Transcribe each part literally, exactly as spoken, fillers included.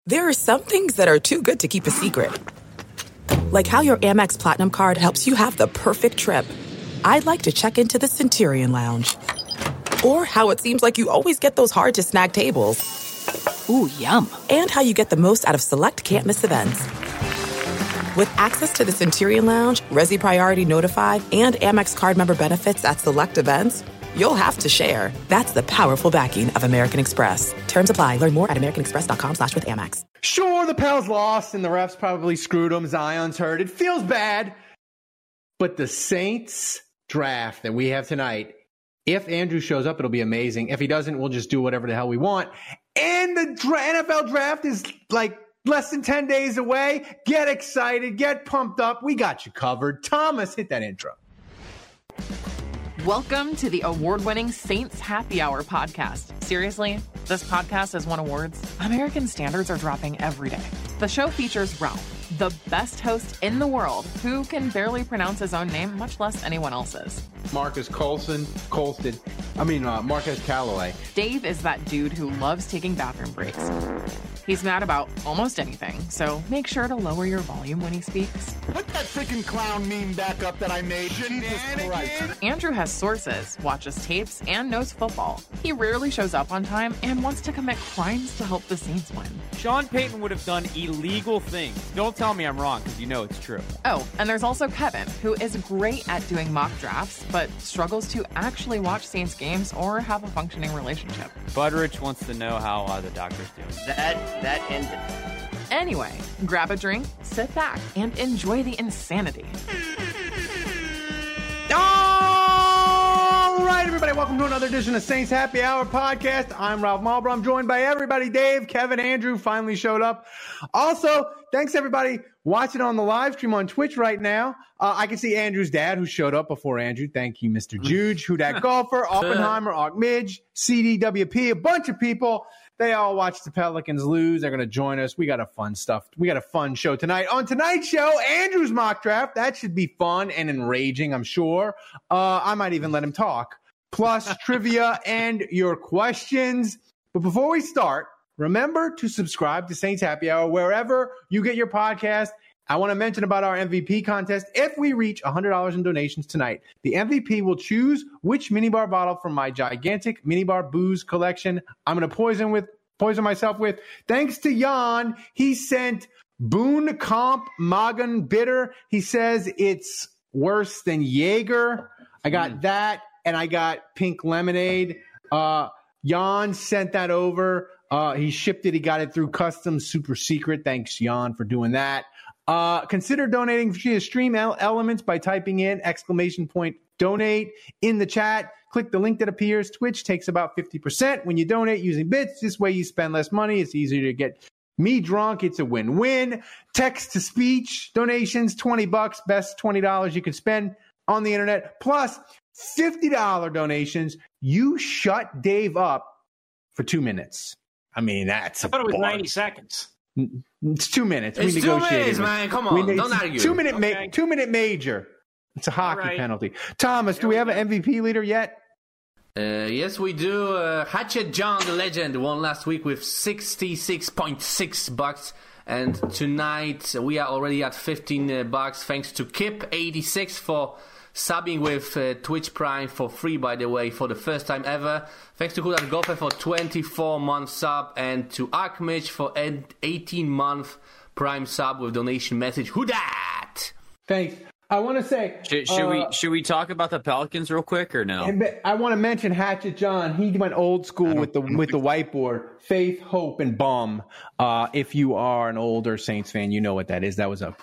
There are some things that are too good to keep a secret. Like how your Amex Platinum card helps you have the perfect trip. I'd like to check into the Centurion Lounge. Or how it seems like you always get those hard-to-snag tables. Ooh, yum. And how you get the most out of select can't-miss events. With access to the Centurion Lounge, Resi Priority Notified, and Amex card member benefits at select events, you'll have to share. That's the powerful backing of American Express. Terms apply. Learn more at americanexpress.com slash with Amex. Sure, the Pels lost and the refs probably screwed them. Zion's hurt. It feels bad. But the Saints draft that we have tonight, if Andrew shows up, it'll be amazing. If he doesn't, we'll just do whatever the hell we want. And the dra- N F L draft is like less than ten days away. Get excited. Get pumped up. We got you covered. Thomas, hit that intro. Welcome to the award-winning Saints Happy Hour podcast. Seriously, this podcast has won awards. American standards are dropping every day. The show features Ralph, the best host in the world, who can barely pronounce his own name, much less anyone else's. Marcus Colson, Colston, I mean uh, Marquez Callaway. Dave is that dude who loves taking bathroom breaks. He's mad about almost anything, so make sure to lower your volume when he speaks. Put that freaking clown meme back up that I made. Jesus Christ. Andrew has sources, watches tapes, and knows football. He rarely shows up on time and wants to commit crimes to help the Saints win. Sean Payton would have done illegal things. Don't tell me I'm wrong, because you know it's true. Oh, and there's also Kevin, who is great at doing mock drafts, but struggles to actually watch Saints games or have a functioning relationship. Budrich wants to know how uh, the doctor's doing. That that ended. Anyway, grab a drink, sit back, and enjoy the insanity. All right, everybody, welcome to another edition of Saints Happy Hour podcast. I'm Ralph Malbrough. I'm joined by everybody. Dave, Kevin, Andrew finally showed up. Also, thanks everybody watching on the live stream on Twitch right now. Uh, I can see Andrew's dad, who showed up before Andrew. Thank you, Mister Juge, Who Dat Golfer, Oppenheimer, Ark Midge, C D W P, a bunch of people. They all watch the Pelicans lose. They're going to join us. We got a fun stuff. We got a fun show tonight. On tonight's show, Andrew's mock draft. That should be fun and enraging, I'm sure. Uh, I might even let him talk. Plus trivia and your questions. But before we start, remember to subscribe to Saints Happy Hour wherever you get your podcast. I want to mention about our M V P contest. If we reach one hundred dollars in donations tonight, the M V P will choose which minibar bottle from my gigantic minibar booze collection I'm going to poison with, poison myself with. Thanks to Jan, he sent Boone Comp Magen Bitter. He says it's worse than Jaeger. I got mm. that, and I got pink lemonade. Uh, Jan sent that over. Uh, he shipped it. He got it through Customs Super Secret. Thanks, Jan, for doing that. Uh, consider donating via Stream Elements by typing in exclamation point donate in the chat. Click the link that appears. Twitch takes about fifty percent when you donate using bits. This way you spend less money. It's easier to get me drunk. It's a win-win. Text to speech donations, twenty bucks, best twenty dollars you can spend on the internet. Plus fifty dollars donations. You shut Dave up for two minutes. I mean, that's a I thought it was bar. ninety seconds. It's two minutes. It's we two negotiated. minutes, man. Come on, we, don't argue. Two minute, Okay. ma- two minute major. It's a hockey right. penalty. Thomas, There do we we have go. an M V P leader yet? Uh, yes, we do. Uh, Hatchet John, the legend, won last week with sixty-six point six bucks. And tonight we are already at fifteen uh, bucks. Thanks to Kip eighty-six for subbing with uh, Twitch Prime for free, by the way, for the first time ever. Thanks to Who Dat Golfer for twenty-four month sub, and to Arkmich for eighteen month Prime sub with donation message. Who dat? Thanks. I want to say, Should, should uh, we should we talk about the Pelicans real quick or no? and I want to mention Hatchet John. He went old school with the with the whiteboard. Faith, hope, and bum. Uh, if you are an older Saints fan, you know what that is. That was a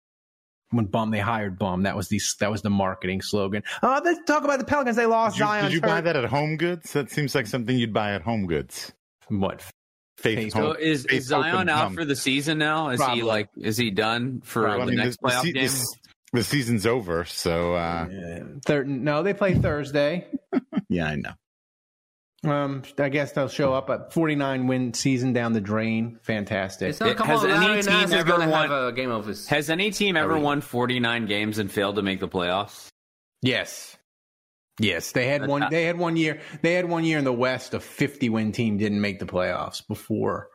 when Bum they hired Bum. That was the that was the marketing slogan. Uh, let's talk about the Pelicans. They lost Did you, Zion. did you buy that at Home Goods? That seems like something you'd buy at Home Goods. What? Faith, So home, is, Faith, is hope, Zion and out bum. for the season now? Is Probably. he like is he done for Well, I the mean, next the, playoff the, game? the, the season's over, so uh, Thir- no, they play Thursday. yeah, I know. Um, I guess they'll show up at forty-nine win season down the drain. Fantastic. It's not, It- come has on, any Larry team Nance is ever going to won- have a game of his. Has any team ever won forty-nine games and failed to make the playoffs? Yes. Yes, they had Uh, one. They had one year. They had one year in the West. A fifty-win team didn't make the playoffs before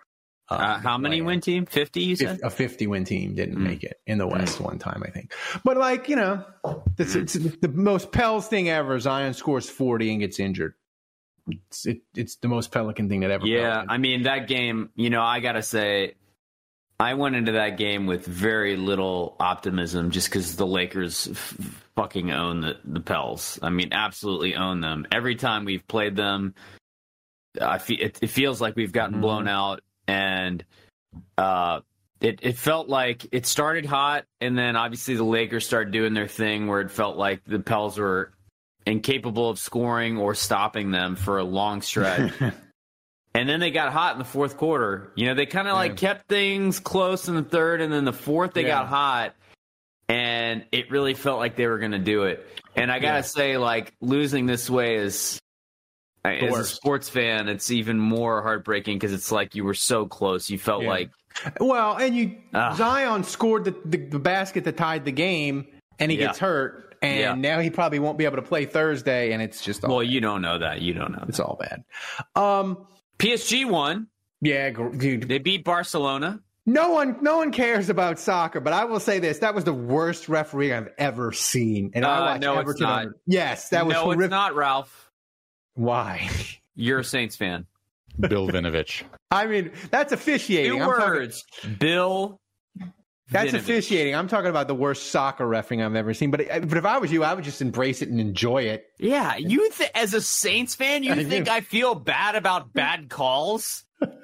Uh, uh, how many win team? fifty, you said? A fifty-win team didn't Mm. make it in the West Mm. one time, I think. But, like, you know, this, Mm. it's the most Pels thing ever. Zion scores forty and gets injured. It's, it, it's the most Pelican thing that ever Yeah, happened. I mean, that game, you know, I got to say, I went into that game with very little optimism just because the Lakers f- fucking own the, the Pels. I mean, absolutely own them. Every time we've played them, I fe- it, it feels like we've gotten Mhm. blown out. And uh, it, it felt like it started hot, and then obviously the Lakers started doing their thing where it felt like the Pels were incapable of scoring or stopping them for a long stretch. And then they got hot in the fourth quarter. You know, they kind of like kept things close in the third, and then the fourth they Yeah. got hot, and it really felt like they were going to do it. And I got to Yeah. say, like, losing this way is, as a worst. sports fan, it's even more heartbreaking because it's like you were so close. You felt Yeah. like, Well, and you Ah. Zion scored the, the, the basket that tied the game, and he Yeah. gets hurt, and Yeah. now he probably won't be able to play Thursday, and it's just all well, bad. you don't know that. You don't know. It's all bad. Um, P S G won. yeah, gr- dude. They beat Barcelona. No one, no one cares about soccer, but I will say this: that was the worst referee I've ever seen, and I Uh, watched no, it's Everton. not. Under- yes, that was no, horrific. it's not, Ralph. Why? You're a Saints fan. Bill Vinovich. I mean, that's officiating. Two I'm talking- words. Bill. That's Vinovich. officiating. I'm talking about the worst soccer refereeing I've ever seen. But but if I was you, I would just embrace it and enjoy it. Yeah, you th- as a Saints fan, you I think do. I feel bad about bad calls?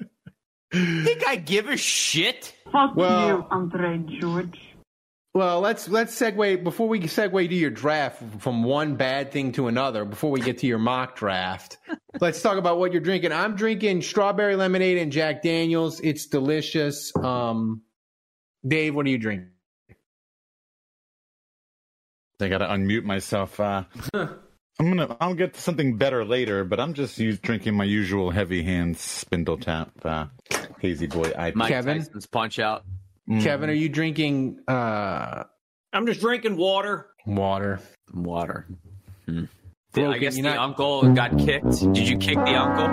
Think I give a shit? Fuck Well- you, Andre George. Well, let's let's segue before we segue to your draft from one bad thing to another. Before we get to your mock draft, let's talk about what you're drinking. I'm drinking strawberry lemonade and Jack Daniels. It's delicious. Um, Dave, what are you drinking? I gotta unmute myself. Uh, I'm gonna. I'll get to something better later, but I'm just use, drinking my usual heavy hands Spindle Tap uh, Hazy Boy I P A. Mike Kevin? Tyson's Punch Out. Mm. Kevin, are you drinking uh, I'm just drinking water. water? Water. Hmm. Broken, I guess the you're not- uncle got kicked. Did you kick the uncle?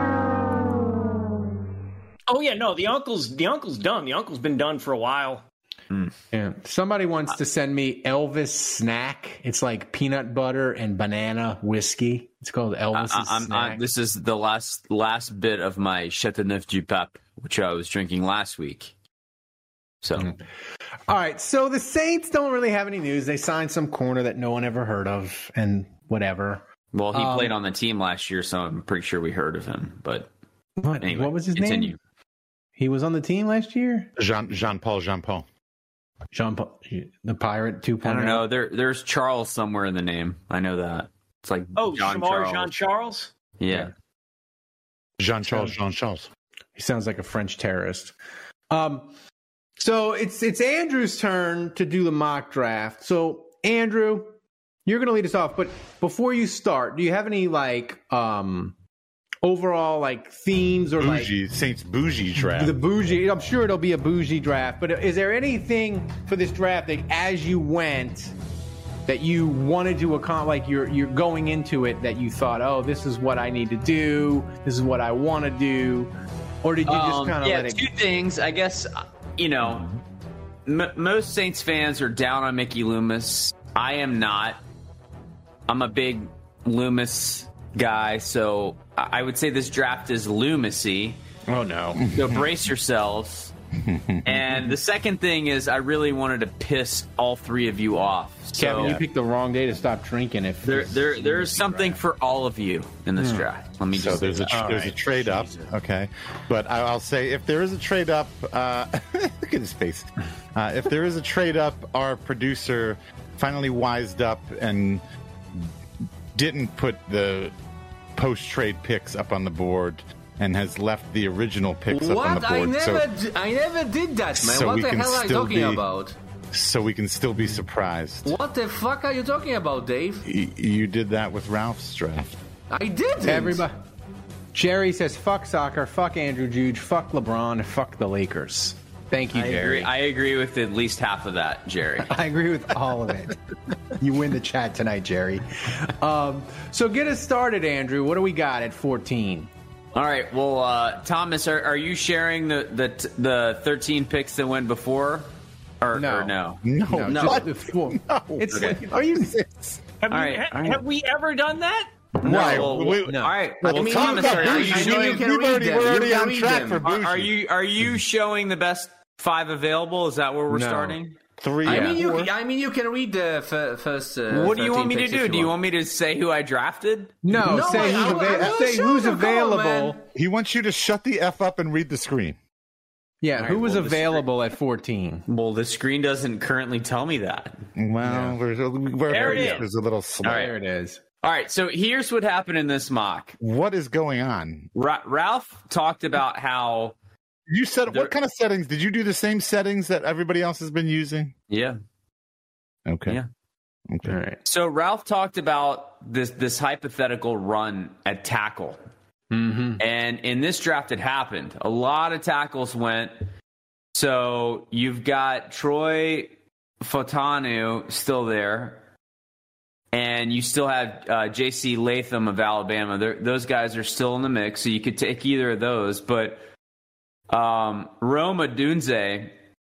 Oh yeah, no, the uncle's the uncle's done. The uncle's been done for a while. Yeah. Somebody wants to send me Elvis snack. It's like peanut butter and banana whiskey. It's called Elvis's I, I'm, snack. I, this is the last last bit of my Chateauneuf du Pape, which I was drinking last week. So, All right, so the Saints don't really have any news. They signed some corner that no one ever heard of, and whatever. well, he Um, played on the team last year, so I'm pretty sure we heard of him. But What? anyway, what was his continue. name? He was on the team last year. Jean Jean Paul Jean Paul. Jean Paul, the Pirate two I point oh. don't know. There, there's Charles somewhere in the name. I know that. It's like Oh, John Shamar Charles. Jean Charles. Yeah. Jean Charles Jean Charles. He sounds like a French terrorist. Um, so it's it's Andrew's turn to do the mock draft. So Andrew, you're going to lead us off, but before you start, do you have any like um overall like themes or Bougie Saints bougie like draft. the bougie? I'm sure it'll be a bougie draft, but is there anything for this draft that as you went that you wanted to accomplish, like you're you're going into it that you thought, oh, this is what I need to do, this is what I want to do, or did you just Um, kind of yeah, let it? two things. I guess, uh, you know, m- most Saints fans are down on Mickey Loomis. I am not. I'm a big Loomis guy, so I I would say this draft is Loomisy. Oh no! So brace yourselves. And the second thing is I really wanted to piss all three of you off. So Kevin, you picked the wrong day to stop drinking. If there, this- there, there's something for all of you in this draft. Let me So just there's a say that. there's a trade up, okay. But I- I'll say if there is a trade up, uh, look at his face. Uh, if there is a trade up, our producer finally wised up and didn't put the post trade picks up on the board and has left the original picks up on the What? I board. never, so, d- I never did that, man. so what we the can hell are you still talking be- about? so we can still be surprised. What the fuck are you talking about, Dave? Y- you did that with Ralph's draft. I didn't. everybody, Jerry says, "Fuck soccer, fuck Andrew Juge, fuck LeBron, and fuck the Lakers." Thank you, I Jerry. agree, I agree with at least half of that, Jerry. I agree with all of it. You win the chat tonight, Jerry. Um, so get us started, Andrew. What do we got at fourteen? All right. Well, uh, Thomas, are, are you sharing the, the the thirteen picks that went before? Or No. or no? No, No, no. just the four. It's Okay. are you? Have, All you, right, ha- all right. have we ever done that? Right. Well, we- well, All right. Well, Well, mean, Thomas, you are, can- are I you mean, showing? you can we've read already, them. we're You already can on read track them. for Are, Bougie. are you are you showing the best five available? Is that where we're No. starting? Three. I and mean, you. four. I mean, you can read the f- first. Uh, What do you want me to thirteen do? picks Do if you want me to say who I drafted? No, No, say I- who's, I- ava- I will say show who's them. Come on, available. man. He wants you to shut the F up and read the screen. Yeah, All who right, was well, the available at fourteen? Well, the screen doesn't currently tell me that. Well, we're, we're, There it is. there's a little slow. All right. There it is. All right. So here's what happened in this mock. What is going on? Ra- Ralph talked about how. You said There- what kind of settings? Did you do the same settings that everybody else has been using? Yeah. Okay. Yeah. Okay. All right. So Ralph talked about this this hypothetical run at tackle. Mm-hmm. And in this draft, it happened. A lot of tackles went. So you've got Troy Fautanu still there. And you still have uh, J C Latham of Alabama. They're, those guys are still in the mix. So you could take either of those. But um, Rome Odunze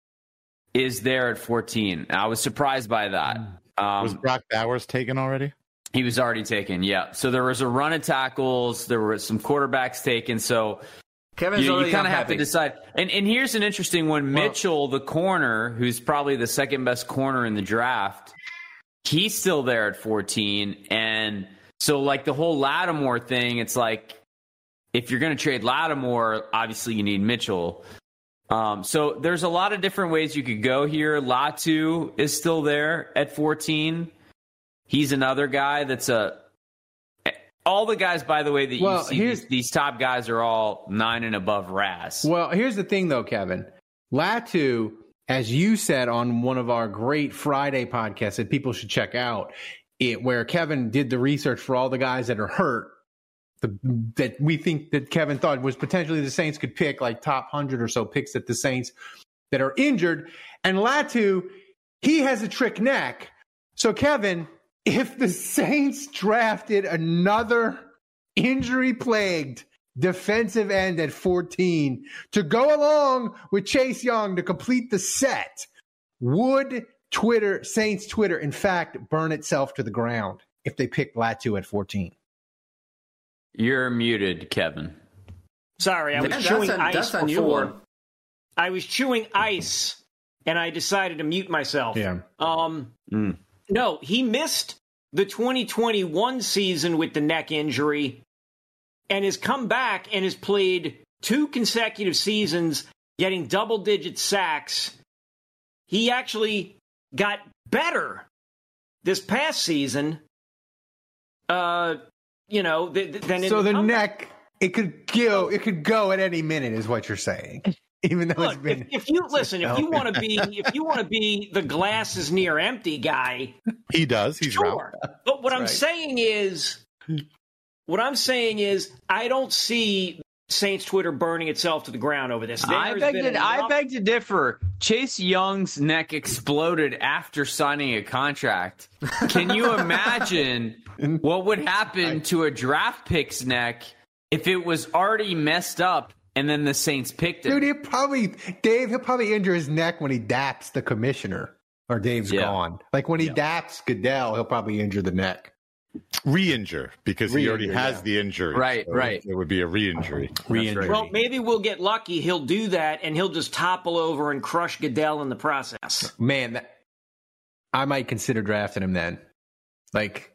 is there at fourteen. I was surprised by that. Was Um, Brock Bowers taken already? he was already taken, yeah. So there was a run of tackles. There were some quarterbacks taken. So Kevin's you, already you kind of have unhappy. to decide. And and here's an interesting one. Mitchell, the corner, who's probably the second best corner in the draft, he's still there at fourteen. And so, like, the whole Lattimore thing, it's like, if you're going to trade Lattimore, obviously you need Mitchell. Um, so there's a lot of different ways you could go here. Latu is still there at fourteen. He's another guy that's a. All the guys, by the way, that Well, you see, here's- these, these top guys are all nine and above R A S. Well, here's the thing, though, Kevin. Latu, as you said on one of our great Friday podcasts that people should check out, it where Kevin did the research for all the guys that are hurt, the, that we think that Kevin thought was potentially the Saints could pick, like top one hundred or so picks that the Saints that are injured. And Latu, he has a trick neck. So, Kevin, if the Saints drafted another injury-plagued defensive end at fourteen to go along with Chase Young to complete the set, would Twitter, Saints Twitter, in fact, burn itself to the ground if they picked Latu at fourteen? You're muted, Kevin. Sorry, I was Yeah, chewing that's a, ice that's a new before. one. I was chewing ice, and I decided to mute myself. Yeah. Um. Mm. No, he missed the twenty twenty-one season with the neck injury and has come back and has played two consecutive seasons getting double-digit sacks. He actually got better this past season, uh, you know, th- th- than in So the comeback. neck, it could go, it could go at any minute, is what you're saying. Even though it's Look, been. if, if you listen, if you want to be, if you want to be the glass is near empty guy, He does. He's sure. But what I'm right. saying is, what I'm saying is, I don't see Saints Twitter burning itself to the ground over this. I There's beg, been to, I enough- beg to differ. Chase Young's neck exploded after signing a contract. Can you imagine what would happen to a draft pick's neck if it was already messed up and then the Saints picked it? Dude, he'll probably, Dave, he'll probably injure his neck when he daps the commissioner. Or Dave's Yeah. gone. Like when he daps Goodell, he'll probably injure the neck. Re-injure because he already Re-injure, has yeah. the injury. Right, So right. It would be a re-injury. Re-injury. Well, maybe we'll get lucky. He'll do that, and he'll just topple over and crush Goodell in the process. Man, that, I might consider drafting him then. Like,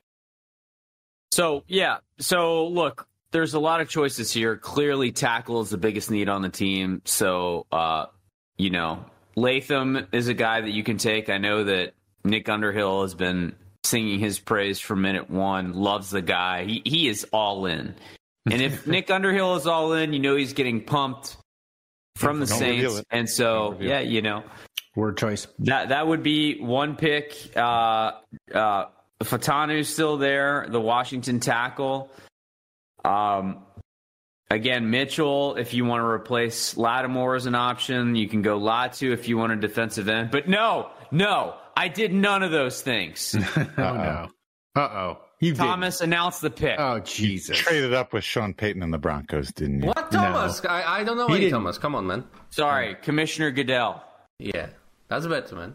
So, yeah. So, look, there's a lot of choices here. Clearly, tackle is the biggest need on the team. So, uh, you know, Latham is a guy that you can take. I know that Nick Underhill has been singing his praise from minute one, loves the guy. He he is all in. And if Nick Underhill is all in, you know he's getting pumped from the Don't reveal Saints. it. And so, reveal yeah, it. you know, word choice. that that would be one pick. Uh, uh, Fatanu's still there, the Washington tackle. Um, again, Mitchell, if you want to replace Lattimore as an option, you can go Latu if you want a defensive end. But no, no, I did none of those things. Oh, no. Uh-oh. You Thomas, didn't. announce the pick. Oh, Jesus. You traded up with Sean Payton and the Broncos, didn't you? What, Thomas? No. I, I don't know He any didn't. Thomas. Come on, man. Sorry, Commissioner Goodell. Yeah, that's better, man.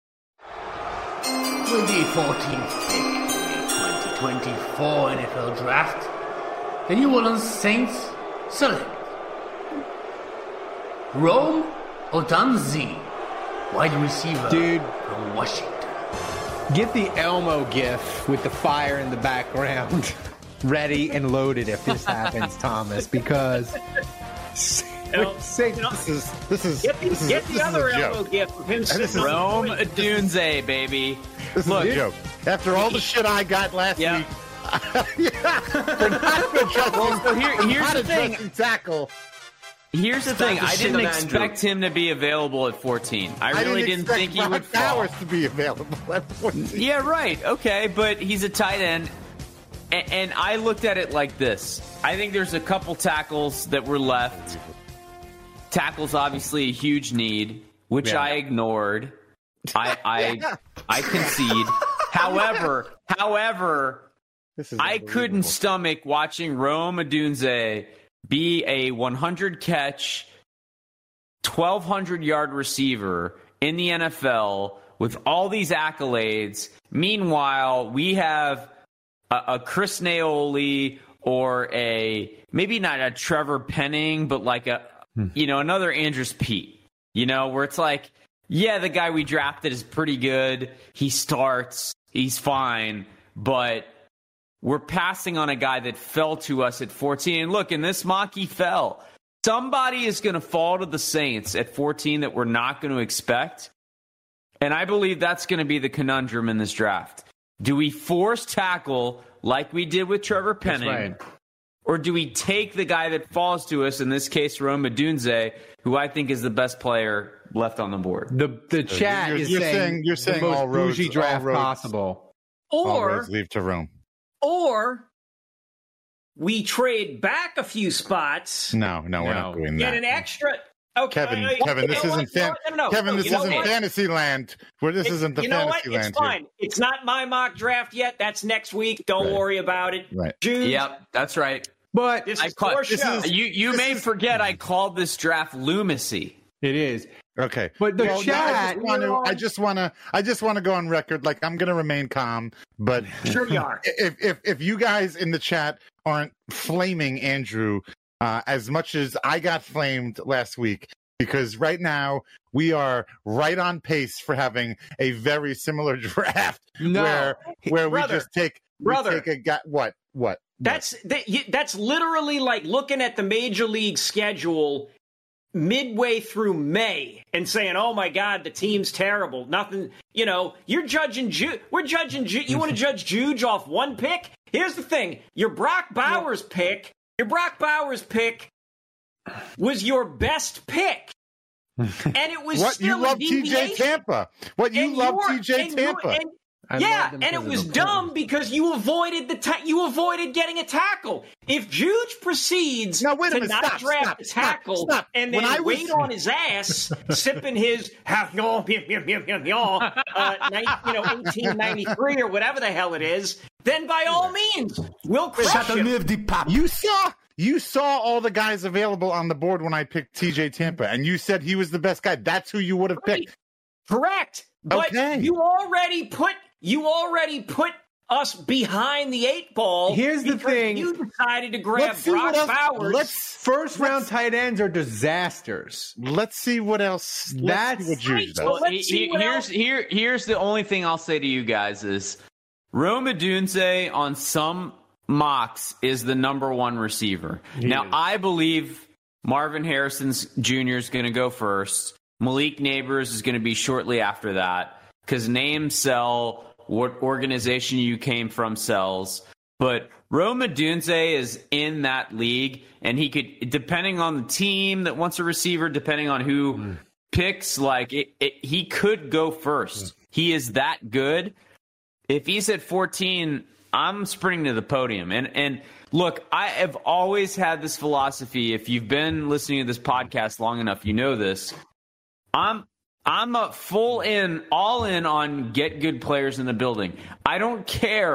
With the fourteenth pick in the twenty twenty-four N F L Draft, the New Orleans Saints select Rome Odunze, wide receiver Dude. from Washington. Get the Elmo gif with the fire in the background ready and loaded if this happens, Thomas, because No, Say, no. This is this is Get the, this is, get this the other is a elbow joke. gift of him This sitting is on the Rome point. Odunze, baby. This Look, is a joke. After all the shit I got last Yeah. week, yeah, for not addressing, Well, so here- for here's not the thing. addressing tackle. Here's the Stop thing. the I shit didn't on expect him to be available at fourteen. I I really didn't, didn't, think expect he Brock would fall. Bowers to be available at fourteen. Yeah, right. Okay, but he's a tight end. And, and I looked at it like this. I think there's a couple tackles that were left. Tackle's obviously a huge need, which Yeah. I ignored. I I I concede. However, however, This is I couldn't unbelievable. stomach watching Rome Odunze be a one hundred catch, twelve hundred yard receiver in the N F L with all these accolades. Meanwhile, we have a, a Chris Naoli or a maybe not a Trevor Penning, but like a you know another Andrews Pete. You know, where it's like, yeah, the guy we drafted is pretty good. He starts, he's fine, but we're passing on a guy that fell to us at fourteen. And look, in this mock, he fell. Somebody is going to fall to the Saints at fourteen that we're not going to expect. And I believe that's going to be the conundrum in this draft. Do we force tackle like we did with Trevor Penning? right. Or do we take the guy that falls to us, in this case, Rome Odunze, who I think is the best player left on the board? The the chat you're- is you're saying, saying- you're saying the most all roads- bougie draft all roads- possible. All Or, roads leave to Rome. or we trade back a few spots, No, no, we're not No. doing get that. an extra. Okay, Kevin, uh, you Kevin, this know isn't what? fan- No, no, no, Kevin, no, this you know isn't what? fantasy land. Where this It- isn't the you know what? fantasy land It's fine. It's not my mock draft yet. That's next week. Don't Right. worry about it. Right. June. Yep, that's right. But This I is caught- your this show. is- you you this may is- forget I called this draft lumacy. it is. here. Okay, But the Well, no, chat- I just want to. I just want to. I just want to go on record. Like I'm going to remain calm, but Sure you are. if if if you guys in the chat aren't flaming Andrew uh, as much as I got flamed last week, because right now we are right on pace for having a very similar draft No. where where we Brother, just take we brother. take a guy. What what That's that, you- that's literally like looking at the major league schedule midway through May and saying, "Oh my God, the team's terrible." Nothing, you know. You're judging. Ju- we're judging. Ju- you want to judge Juge off one pick? Here's the thing: your Brock Bowers pick, your Brock Bowers pick, was your best pick, and it was what still you a love T J deviation. Tampa? What you And love you're- T J and you- Tampa? and- I yeah, love them and it because of was the dumb point. because you avoided the ta- you avoided getting a tackle. If Juge procedes Now, wait a to minute, not stop, draft stop, a stop, tackle stop. and When then I was- wait on his ass, sipping his half yaw, yaw, yaw, yaw, yaw, uh, nine- you know, eighteen ninety-three or whatever the hell it is, then by all means, we'll crush him. You saw you saw all the guys available on the board when I picked T J Tampa, and you said he was the best guy. That's who you would have Right. picked. Correct, but Okay. you already put you already put us behind the eight ball. Here's the because thing. You decided to grab Let's see Brock what else. Bowers. Let's First round let's- tight ends are disasters. let's see what else. Let's That's- see what Juge Right, does. well, let's see He- what here's else- here here's the only thing I'll say to you guys is Rome Odunze on some mocks is the number one receiver. now is. I believe Marvin Harrison Junior is going to go first. Malik Neighbors is going to be shortly after that because names sell. What organization you came from sells. But Rome Odunze is in that league, and he could, depending on the team that wants a receiver, depending on who mm. picks, like it, it, he could go first. Mm. He is that good. If he's at fourteen, I'm sprinting to the podium. And and look, I have always had this philosophy. If you've been listening to this podcast long enough, you know this. I'm I'm a full in, all in on get good players in the building. I don't care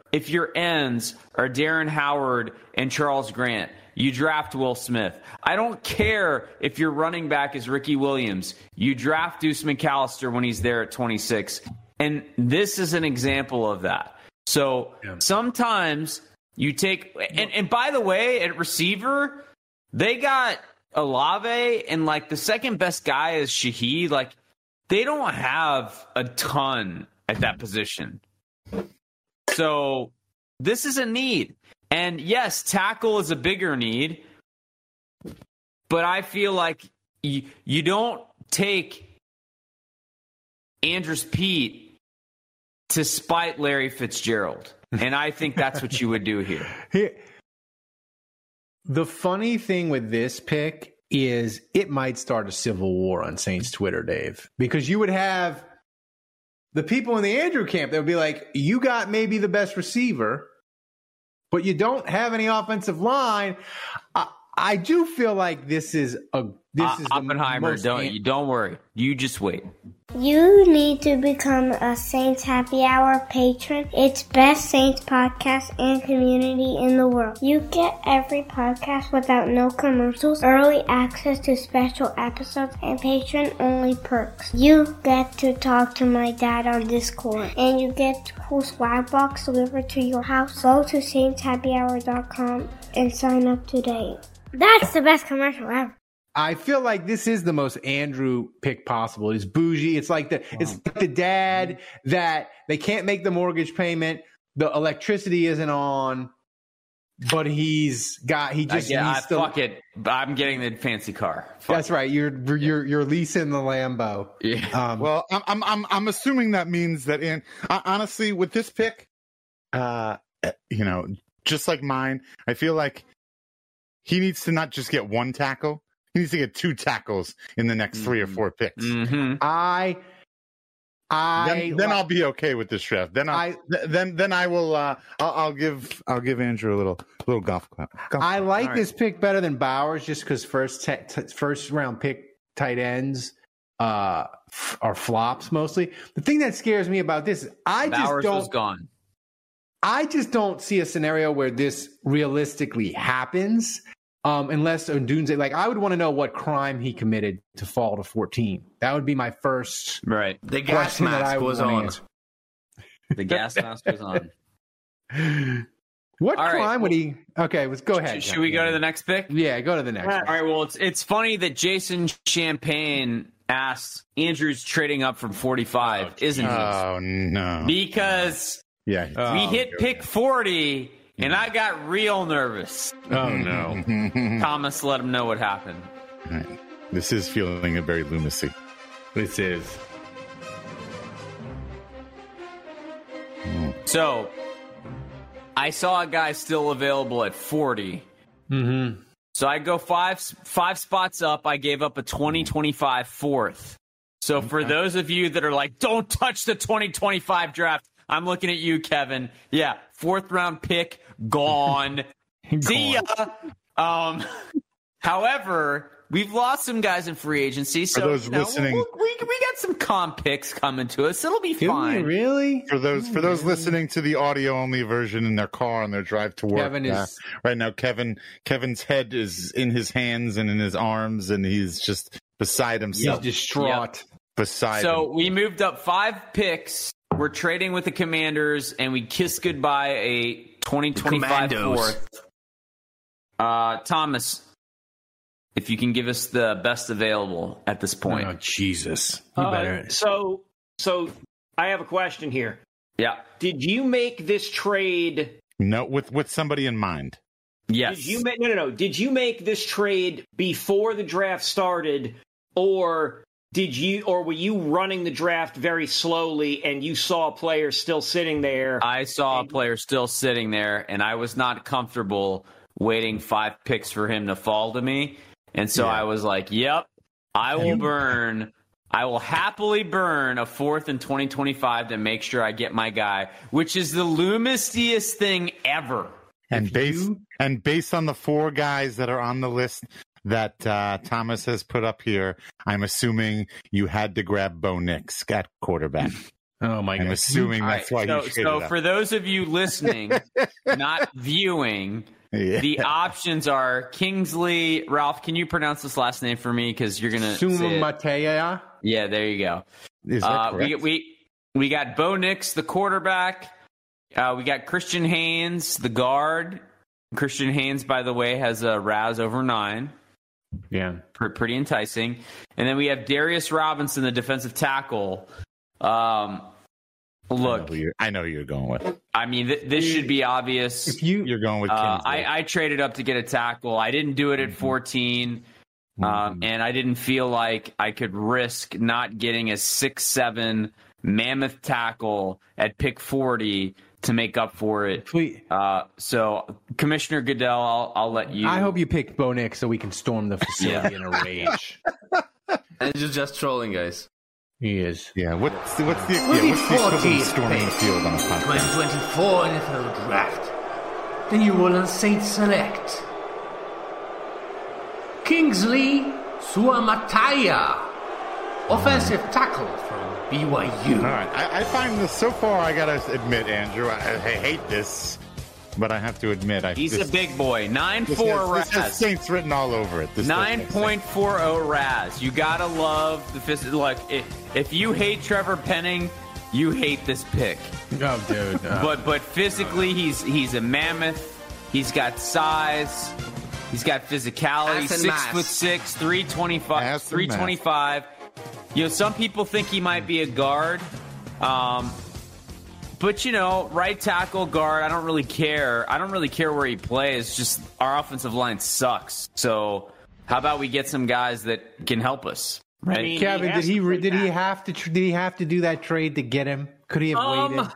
if your ends are Darren Howard and Charles Grant. You draft Will Smith. I don't care if your running back is Ricky Williams. You draft Deuce McAllister when he's there at twenty-six. And this is an example of that. So yeah. sometimes you take and, – and by the way, at receiver, they got Olave and, like, the second best guy is Shaheed. Like, they don't have a ton at that position. So this is a need. And yes, tackle is a bigger need, but I feel like you, you don't take Andrus Peat to spite Larry Fitzgerald. And I think that's what you would do here. Here, the funny thing with this pick is it might start a civil war on Saints Twitter, Dave, because you would have the people in the Andrew camp that would be like, you got maybe the best receiver, but you don't have any offensive line. I, I do feel like this is a this uh, is Oppenheimer. The don't you don't worry. You just wait. You need to become a Saints Happy Hour patron. It's best Saints podcast and community in the world. You get every podcast without no commercials, early access to special episodes, and patron-only perks. You get to talk to my dad on Discord, and you get cool swag box delivered to your house. Go to saints happy hour dot com and sign up today. That's the best commercial ever. I feel like this is the most Andrew pick possible. It's bougie. It's like the wow. it's like the dad that they can't make the mortgage payment. The electricity isn't on, but he's got he just I, yeah, he's I, still, fuck it. I'm getting the fancy car. Fuck that's it. right. You're you're you're leasing the Lambo. Yeah. Um, well, I'm I'm I'm I'm assuming that means that in uh, honestly with this pick, uh, you know, just like mine, I feel like he needs to not just get one tackle. He needs to get two tackles in the next three or four picks. Mm-hmm. I, I, then, then I'll be okay with this draft. Then I, th- then then I will. Uh, I'll, I'll give I'll give Andrew a little little golf clap. Golf I clap. like All this right. pick better than Bowers, just because first te- t- first round pick tight ends uh, f- are flops mostly. The thing that scares me about this is I Bowers just don't. was gone. I just don't see a scenario where this realistically happens. Um, unless Odunze, like I would want to know what crime he committed to fall to fourteen. That would be my first right. The gas question that I mask would was want to on. answer. The gas mask was on. What All crime right, would he? Okay, let's go ahead. Should we go to the next pick? Yeah, go to the next. All one. right. Well, it's it's funny that Jason Champagne asked Andrew's trading up from forty-five, oh, isn't he? Oh no! Because yeah, we oh, hit pick forty. And I got real nervous. Oh, no. Thomas let him know what happened. Right. This is feeling a very lunacy. This is. Mm. So, I saw a guy still available at forty. Mm-hmm. So, I go five five spots up. I gave up a twenty twenty-five fourth. So, okay. For those of you that are like, don't touch the twenty twenty-five draft, I'm looking at you, Kevin. Yeah, fourth round pick. Gone. See ya. Um, however, we've lost some guys in free agency. So for those you know, listening, we'll, we we got some comp picks coming to us. It'll be Did fine. We really? For those for those listening to the audio only version in their car on their drive to work, Kevin is uh, right now. Kevin Kevin's head is in his hands and in his arms, and he's just beside himself. He's distraught. Yep. Beside. So him. we moved up five picks. We're trading with the Commanders, and we kissed goodbye a twenty twenty-five fourth. Uh, Thomas, if you can give us the best available at this point. Oh, Jesus. You Uh, better. so, so I have a question here. Yeah. Did you make this trade? No, with with somebody in mind. Yes. Did you make, no, no, no. Did you make this trade before the draft started, or did you, or were you running the draft very slowly and you saw a player still sitting there? I saw a player still sitting there, and I was not comfortable waiting five picks for him to fall to me. And so yeah. I was like, yep, I will burn. I will happily burn a fourth in twenty twenty-five to make sure I get my guy, which is the loomistiest thing ever. And based, you... and based on the four guys that are on the list that uh, Thomas has put up here, I'm assuming you had to grab Bo Nix at quarterback. Oh my god! I'm assuming that's right, why so, you traded So up. for those of you listening, not viewing, Yeah. the options are Kingsley. Ralph, can you pronounce this last name for me? Because you're gonna Suma say it. Matea. Yeah, there you go. Is that Uh, we correct? we we got Bo Nix, the quarterback. Uh, we got Christian Haynes, the guard. Christian Haynes, by the way, has a R A S over nine. Yeah. P- pretty enticing. And then we have Darius Robinson, the defensive tackle. Um, I know look, who you're, I know who you're going with. I mean, th- this should be obvious. If you You're going with Uh, Kingsley. I, I traded up to get a tackle. I didn't do it at fourteen, um, and I didn't feel like I could risk not getting a six seven mammoth tackle at pick forty to make up for it. Please. Uh, so, Commissioner Goodell, I'll, I'll let you. I hope you picked Bo Nix so we can storm the facility in a rage. And you're just trolling, guys. He is. yeah, what's the, what's the, yeah, With the what's the equivalent of fortieth storming the pick. field on a podcast? twenty twenty-four N F L Draft. The New Orleans Saints select Kingsley Suamataya, offensive tackle from B Y U. All right, I, I find this so far. I gotta admit, Andrew, I, I hate this, but I have to admit, I He's this, a big boy. nine this four has, this has R A S. Saints written all over it. This nine point four oh R A S. You gotta love the phys- Look, if, if you hate Trevor Penning, you hate this pick. Oh, dude. Uh, But but physically, he's he's a mammoth. He's got size. He's got physicality. Ass and Six mass. foot six, three twenty five, Ass and three twenty five. You know, some people think he might be a guard. Um, but you know, right tackle, guard. I don't really care. I don't really care where he plays. Just our offensive line sucks. So how about we get some guys that can help us? Right? I mean, Kevin, he did has he to re- play did he back. have to tr- did he have to do that trade to get him? Could he have Um, waited?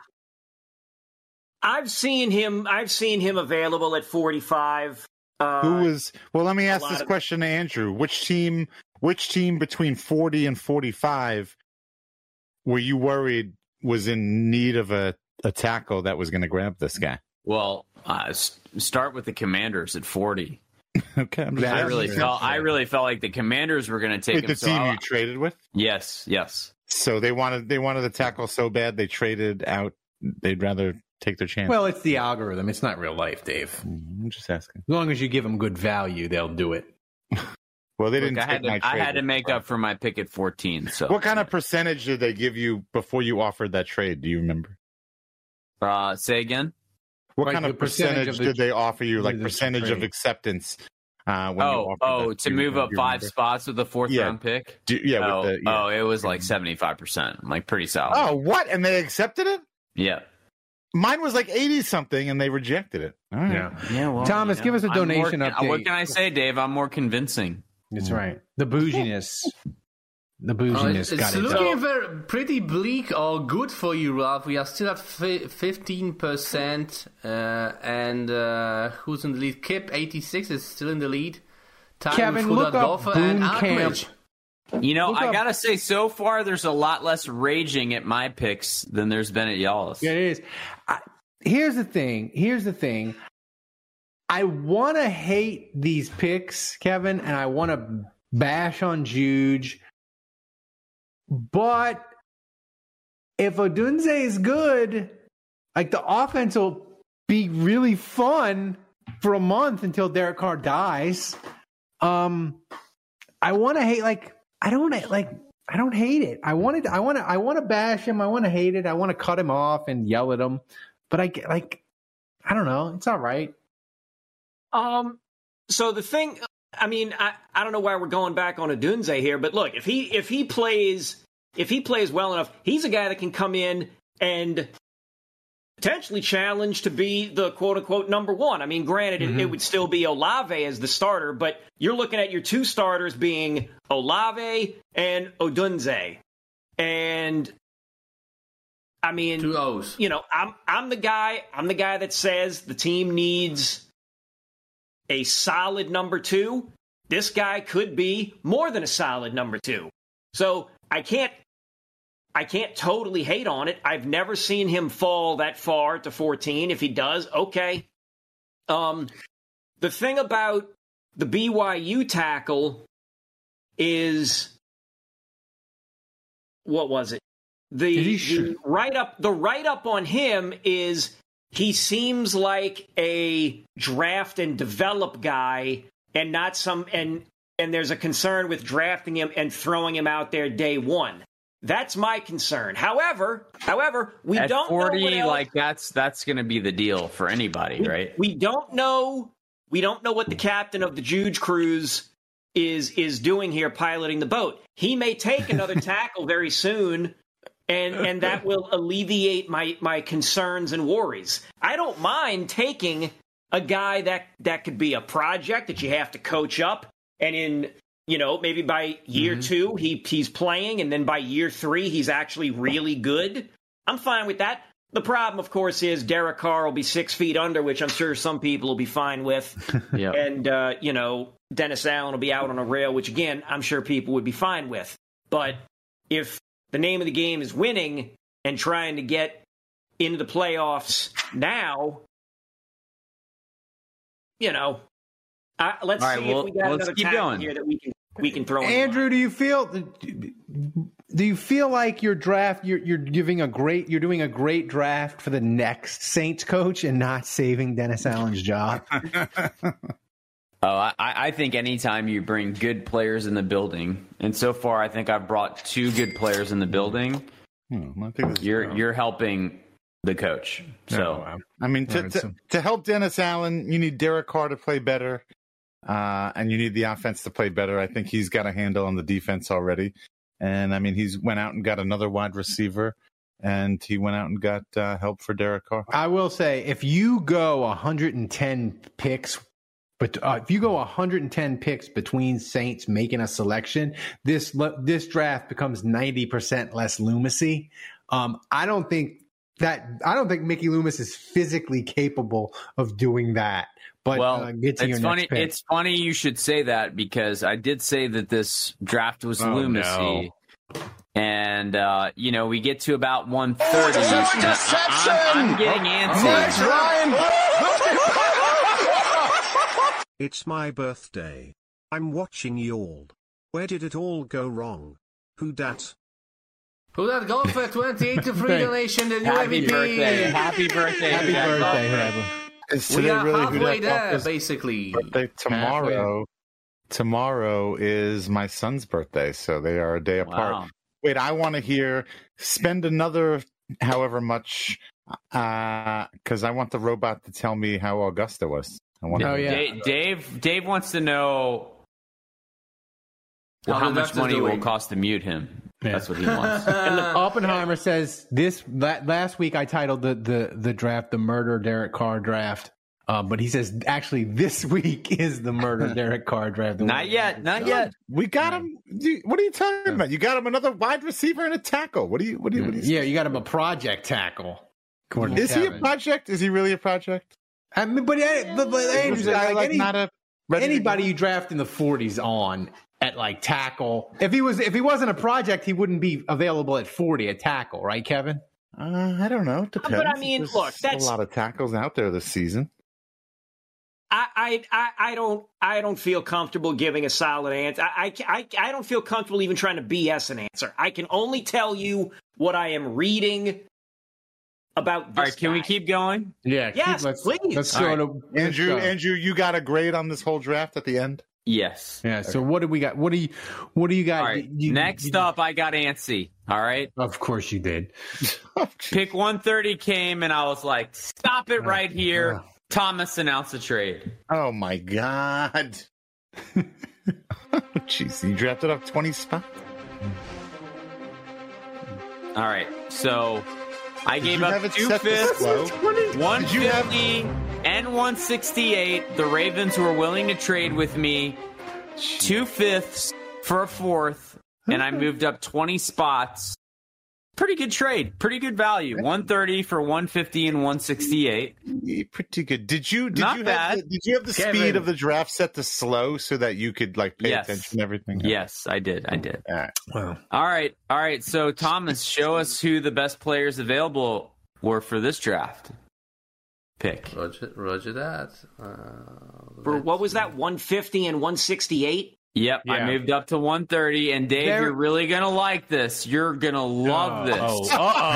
I've seen him. I've seen him available at forty-five. Uh, Who was? Well, let me ask lot this of- question to Andrew. Which team? Which team between forty and forty-five were you worried was in need of a, a tackle that was going to grab this guy? Well, uh, s- start with the Commanders at forty. Okay, I'm just I asking. really felt. I really felt like the Commanders were going to take Wait, him. the so team I- you traded with. yes, yes. So they wanted they wanted a tackle so bad they traded out. They'd rather take their chance. Well, it's the algorithm. It's not real life, Dave. I'm just asking. As long as you give them good value, they'll do it. Well, they Look, didn't. I had take my to. I trade had to with make them. up for my pick at fourteen. So What kind of percentage did they give you before you offered that trade? Do you remember? Uh, say again. What Like kind the of percentage percentage of the- did they offer you? Like of the percentage of trade. acceptance? Uh, when you Oh, offered oh, that? to Do you- move do up you five remember? spots with the fourth Yeah. round pick. Do, yeah, oh, with the, yeah. oh, it was like seventy-five percent. Like pretty solid. Oh, what? And they accepted it? yeah. Mine was like eighty something, and they rejected it. All right. Yeah. Yeah. Well, Thomas, give us a I'm more- donation uh, update. What can I say, Dave? I'm more convincing. That's right. The bouginess. The Oh, bouginess it's got it's it. looking very pretty bleak or good for you, Ralph. We are still at fifteen percent, uh, and uh, who's in the lead? Kip eighty-six is still in the lead. Tied Kevin, with look Rudolph up Golfer and Boone Camp. Outridge. You know, Look I up- gotta say, so far there's a lot less raging at my picks than there's been at y'all's. Yeah, it is. I, here's the thing. Here's the thing. I want to hate these picks, Kevin, and I want to bash on Juge. But if Odunze is good, like the offense will be really fun for a month until Derek Carr dies. Um, I want to hate like I don't like I don't hate it. I wanted I want to I want to bash him. I want to hate it. I want to cut him off and yell at him. But I get like I don't know. It's all right. Um. So the thing, I mean, I, I don't know why we're going back on Odunze here, but look, if he if he plays if he plays well enough, he's a guy that can come in and potentially challenge to be the quote unquote number one. I mean, granted, Mm-hmm. it, it would still be Olave as the starter, but you're looking at your two starters being Olave and Odunze, and I mean, Two O's. you know, I'm I'm the guy I'm the guy that says the team needs a solid number two. This guy could be more than a solid number two. So I can't I can't totally hate on it. I've never seen him fall that far to fourteen. If he does, okay. Um the thing about the B Y U tackle is what was it? the, sh- the write up the write up on him is he seems like a draft and develop guy, and not some and and there's a concern with drafting him and throwing him out there day one. That's my concern. However, however, we At don't forty, know what else. like that's that's going to be the deal for anybody, we, right? We don't know. We don't know what the captain of the Juge Cruise is is doing here, piloting the boat. He may take another tackle very soon, and and that will alleviate my my concerns and worries. I don't mind taking a guy that that could be a project that you have to coach up, and in you know maybe by year mm-hmm. two he he's playing, and then by year three he's actually really good. I'm fine with that. The problem, of course, is Derek Carr will be six feet under, which I'm sure some people will be fine with. Yep. And, uh, you know, Dennis Allen will be out on a rail, which, again, I'm sure people would be fine with. But if the name of the game is winning and trying to get into the playoffs now, you know, uh, let's All see right, well, if we got let's another keep tackle going. here that we can we can throw in. Andrew, do you feel do you feel like your draft you're you're giving a great you're doing a great draft for the next Saints coach and not saving Dennis Allen's job? Oh, I, I think anytime you bring good players in the building, and so far I think I've brought two good players in the building, hmm, I think you're you're helping the coach. So oh, I mean, to, right, to, so. to help Dennis Allen, you need Derek Carr to play better, uh, and you need the offense to play better. I think he's got a handle on the defense already. And, I mean, he's went out and got another wide receiver, and he went out and got uh, help for Derek Carr. I will say, if you go one hundred ten picks, but uh, if you go one hundred ten picks between Saints making a selection, this this draft becomes ninety percent less Loomisy. Um, I don't think that I don't think Mickey Loomis is physically capable of doing that. But well, uh, get to it's your funny. next pick. It's funny you should say that because I did say that this draft was Oh, Loomisy, no. and uh, you know we get to about one thirty. It's interception! I'm, I'm getting antsy. It's my birthday. I'm watching y'all. Where did it all go wrong? Who dat? Who that goal for twenty-eight to three donation, the new M V Happy P. birthday! Happy birthday! Happy Jack birthday, Butler. whoever. Is We today are really halfway Hudak there, Butler's basically. birthday? Tomorrow, tomorrow is my son's birthday, so they are a day apart. Wow. Wait, I want to hear spend another however much because uh, I want the robot to tell me how Augusta was. I want Oh, to yeah. Dave, Dave, Dave wants to know How how the much Ducks is money will doing. cost to mute him. Yeah. That's what he wants. And look, Oppenheimer says this la- last week I titled the, the, the draft the Murder Derek Carr draft. Uh, but he says actually this week is the Murder Derek Carr draft. Not yet. Not yet. We got him. You- What are you talking about? You got him another wide receiver and a tackle. What do you? What do you? What do you Yeah, you got him a project tackle. according to Is he a Kevin. project? Is he really a project? I mean, but, but, but Andrew's Guy, like, like, any, not a ready to anybody go? you draft in the forties on at like tackle. If he was, if he wasn't a project, he wouldn't be available at forty at tackle, right, Kevin? Uh, I don't know. Depends. But I mean, There's look, that's a lot of tackles out there this season. I, I, I, I don't I don't feel comfortable giving a solid answer. I, I, I don't feel comfortable even trying to B S an answer. I can only tell you what I am reading about this All right, can guy. we keep going? Yeah. Yes, keep, let's, please. Let's All go right. to Andrew, let's go. Andrew, you got a grade on this whole draft at the end? Yes. Yeah. So what do we got? What do you? What do you got? All right. You- Next you- up, I got antsy. All right. Of course you did. Pick one thirty came, and I was like, stop it right here. Oh. Thomas announced a trade. Oh my God! Jeez, you drafted up twenty spots. All right. So I Did gave you up have it two set to fifths, slow? one Did you have- fifty, and one sixty-eight. The Ravens were willing to trade with me two fifths for a fourth, and I moved up twenty spots. Pretty good trade. Pretty good value. one thirty for one fifty and one sixty-eight. Yeah, pretty good. Did you? Did Not you bad. have the, Did you have the Kevin. speed of the draft set to slow so that you could like pay Yes. attention to everything? Yes, I did. I did. All right. Wow. All right. All right. So, Thomas, show us who the best players available were for this draft pick. Roger, Roger that. Uh, For what was that, one fifty and one sixty-eight? Yep, Yeah. I moved up to one thirty, and Dave, There- you're really gonna like this. You're gonna love this. Oh,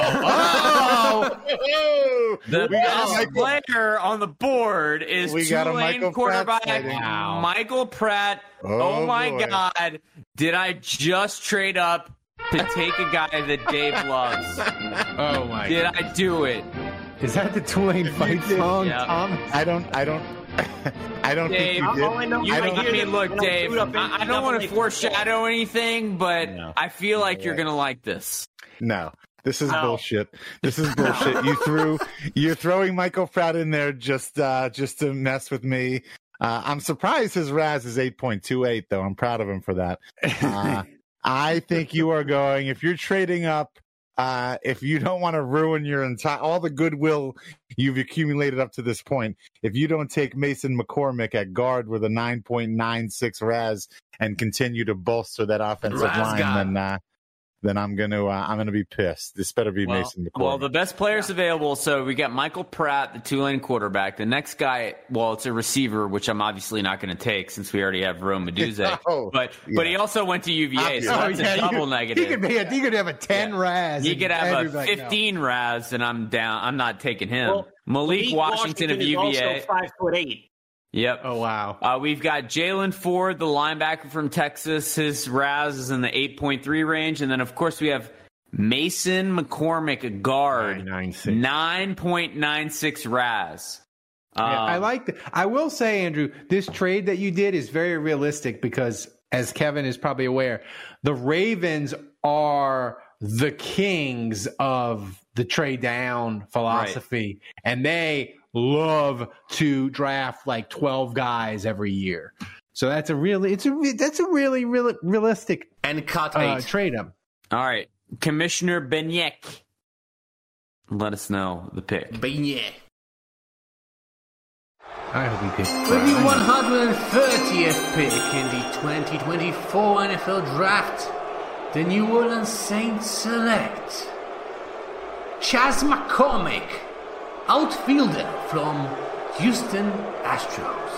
uh-oh. Uh-oh. The We got best Michael- player on the board is We got a Tulane Michael Pratt quarterback sighting. Wow. Michael Pratt. Oh, Oh, my boy. God! Did I just trade up to take a guy that Dave loves? Oh, my Did God. I do it? Is that the Tulane fight song, Yeah. Tom? I don't. I don't. I don't Dave, think you did. all I know- You, I I, don't- mean, look, when I Dave. shoot up in I, I don't want to double A foreshadow anything, but No. I feel like you're gonna like this. No, this is No. bullshit. This is bullshit. You threw. You're throwing Michael Pratt in there just uh, just to mess with me. Uh, I'm surprised his R A S is eight point two eight, though. I'm proud of him for that. Uh, I think you are going, if you're trading up, uh, if you don't want to ruin your entire, all the goodwill you've accumulated up to this point, if you don't take Mason McCormick at guard with a nine point nine six R A S and continue to bolster that offensive R A S line, guy. then, uh, then I'm going to, uh, I'm going to be pissed. This better be Well, Mason McCormick. well, the best players available. So we got Michael Pratt, the Tulane quarterback. The next guy, well, it's a receiver, which I'm obviously not going to take since we already have Rome Meduze. Oh, but but yeah. he also went to U V A, so Obviously. that's a you double could, negative. He could, be a, he could have a ten Yeah. R A S. He and could have Andrew a be like, no. fifteen R A S, and I'm down. I'm not taking him. Well, Malik, Malik Washington, of is U V A. also five foot eight. Yep. Oh, wow. Uh, we've got Jalen Ford, the linebacker from Texas. His R A S is in the eight point three range. And then, of course, we have Mason McCormick, a guard, nine point nine six R A S. Um, Yeah, I like that. I will say, Andrew, this trade that you did is very realistic because, as Kevin is probably aware, the Ravens are the kings of the trade down philosophy, and they love to draft like twelve guys every year. So that's a really, it's a re- that's a really, really realistic And cut uh, eight. trade him. All right. Commissioner Benyek. Let us know the pick. Beignet. I hope he picks. With the one hundred thirtieth pick in the twenty twenty-four N F L Draft, the New Orleans Saints select Chaz McCormick, outfielder from Houston Astros.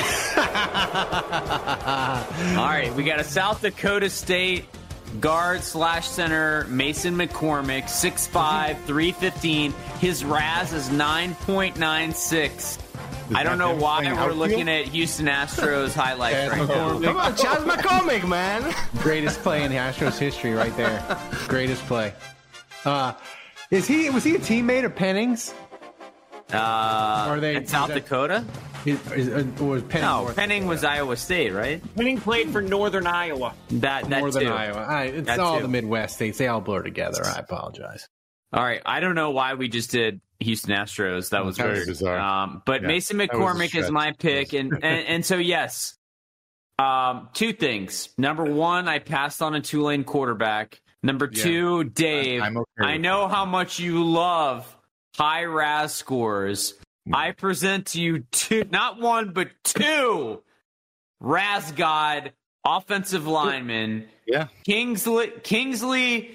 All right. We got a South Dakota State guard slash center, Mason McCormick, six five, three fifteen. His R A S is nine point nine six. I don't know why we're outfield? looking at Houston Astros highlights right now. Come on, Chaz McCormick, man. Greatest play in the Astros history, right there. Greatest play. Uh, is he? Was he a teammate of Penning's? Uh, Or they- in South is that- Dakota? Is, is, uh, or was Penning? No, North Penning was Iowa State, right? Penning played for Northern Iowa. That, that Northern too. Iowa. I, it's That all too. the Midwest states. They all blur together. I apologize. All right. I don't know why we just did Houston Astros. That was That was weird. bizarre. Um, but Yeah, Mason that was a McCormick is stretch. my pick. And, and, and so, yes, um, two things. Number one, I passed on a Tulane quarterback. Number Yeah. two, Dave, I'm okay I with know that. how much you love high R A S scores. I present to you two, not one, but two R A S God offensive linemen. Yeah. Kingsley, Kingsley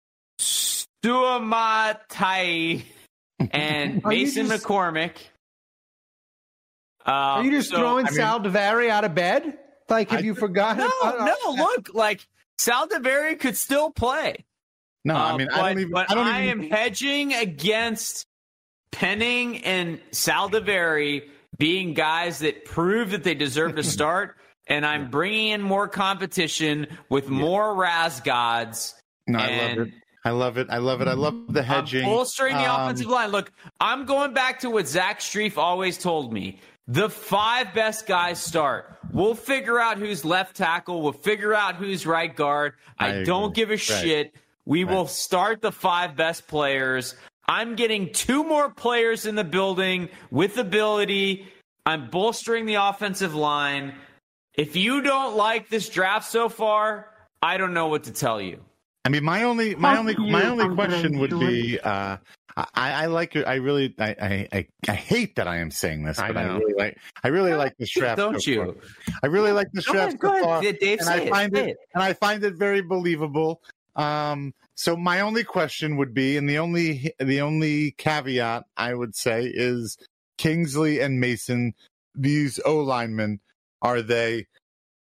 Stuamatai and Are you Mason just- McCormick. Uh, Are you just so- throwing I mean- Sal DeVary out of bed? Like, have I- you forgotten? No, about- no, look, like Sal DeVary could still play. No, Uh, I mean, but, I don't even. but I don't I even. am hedging against Penning and Sal DeVary being guys that prove that they deserve to start, and I'm bringing in more competition with more R A S gods. No, I and love it. I love it. I love it. I love the hedging. I'm bolstering the Um, offensive line. Look, I'm going back to what Zach Streif always told me. The five best guys start. We'll figure out who's left tackle. We'll figure out who's right guard. I, I don't agree. give a Right. shit. We Right. will start the five best players. I'm getting two more players in the building with ability. I'm bolstering the offensive line. If you don't like this draft so far, I don't know what to tell you. I mean, my only, my Fuck only, you, my only I'm question gonna would do be, uh, I, I like it. I really, I, I, I, I hate that I am saying this, I but I, know. really like, I really like this draft. Don't so you? far. I really like this Go draft ahead, go so ahead. far, Dave, and say I it, find say it, it. and I find it very believable. Um, so my only question would be, and the only, the only caveat I would say is Kingsley and Mason. These O linemen, are they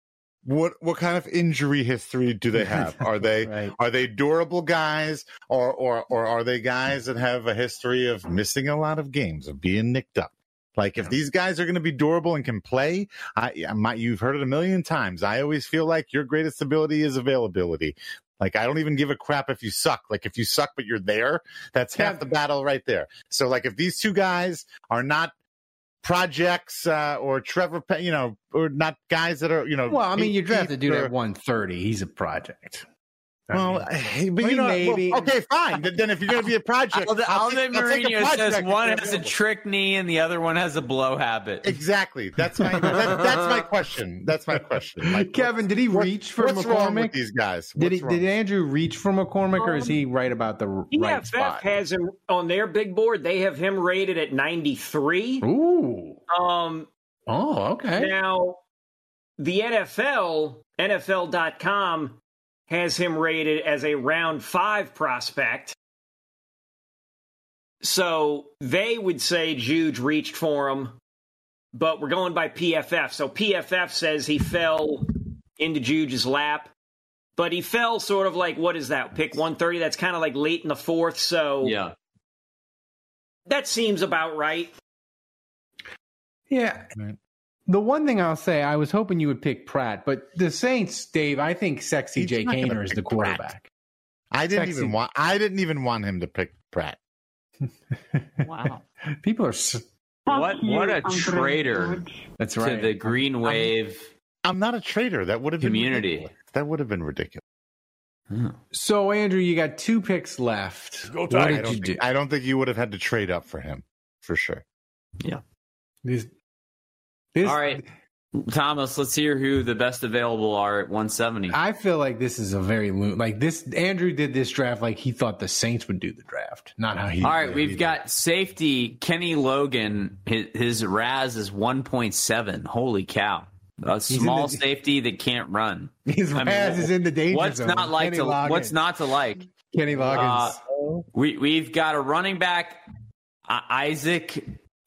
what what kind of injury history do they have? Are they Right. are they durable guys, or or or are they guys that have a history of missing a lot of games, of being nicked up? Like, if these guys are going to be durable and can play, I, I might, you've heard it a million times. I always feel like your greatest ability is availability. Like, I don't even give a crap if you suck. Like, if you suck but you're there, that's half the battle right there. So, like, if these two guys are not projects uh, or Trevor, Pe- you know, or not guys that are, you know. Well, I mean, you draft a dude or- at one thirty. He's a project. I Well, mean, hey, but I you mean, know, maybe. well, okay, fine. Then then if you're going to be a project, Alden I'll take- I'll take a Mourinho project says if one they're has a available. trick knee and the other one has a blow habit. Exactly. That's my that, that's my question. That's my question. Like, Kevin, did he what- reach for what's wrong with McCormick? these guys? Did he? What's wrong? Did Andrew reach for McCormick, or is he right about the right P F F spot? has him on their big board. They have him rated at ninety-three. Ooh. Um, Oh, okay. Now, the N F L, N F L dot com, has him rated as a round five prospect. So they would say Juge reached for him, but we're going by P F F. So P F F says he fell into Juge's lap, but he fell sort of like, what is that, pick one thirty? That's kind of like late in the fourth, so Yeah. that seems about right. Yeah. Right. The one thing I'll say, I was hoping you would pick Pratt, but the Saints, Dave, I think sexy He's Jay not gonna Kaner is pick the quarterback. I didn't Sexy. even want. I didn't even want him to pick Pratt. Wow. People are. s- What what a traitor That's to right. the Green Wave I'm not a traitor. That would have been community. ridiculous. That would have been ridiculous. So, Andrew, you got two picks left. What I did don't you do? think, I don't think you would have had to trade up for him, for sure. This, this, All right, Thomas, let's hear who the best available are at one seventy. I feel like this is a very lo- like this. Andrew did this draft like he thought the Saints would do the draft, not how he. All right, he we've did. got safety Kenny Logan. His, his R A S is one point seven. Holy cow. A in small the- safety that can't run. His I mean, Raz is in the danger What's zone. not like Kenny to Loggins. What's not to like? Kenny Loggins. Uh, we we've got a running back, uh, Isaac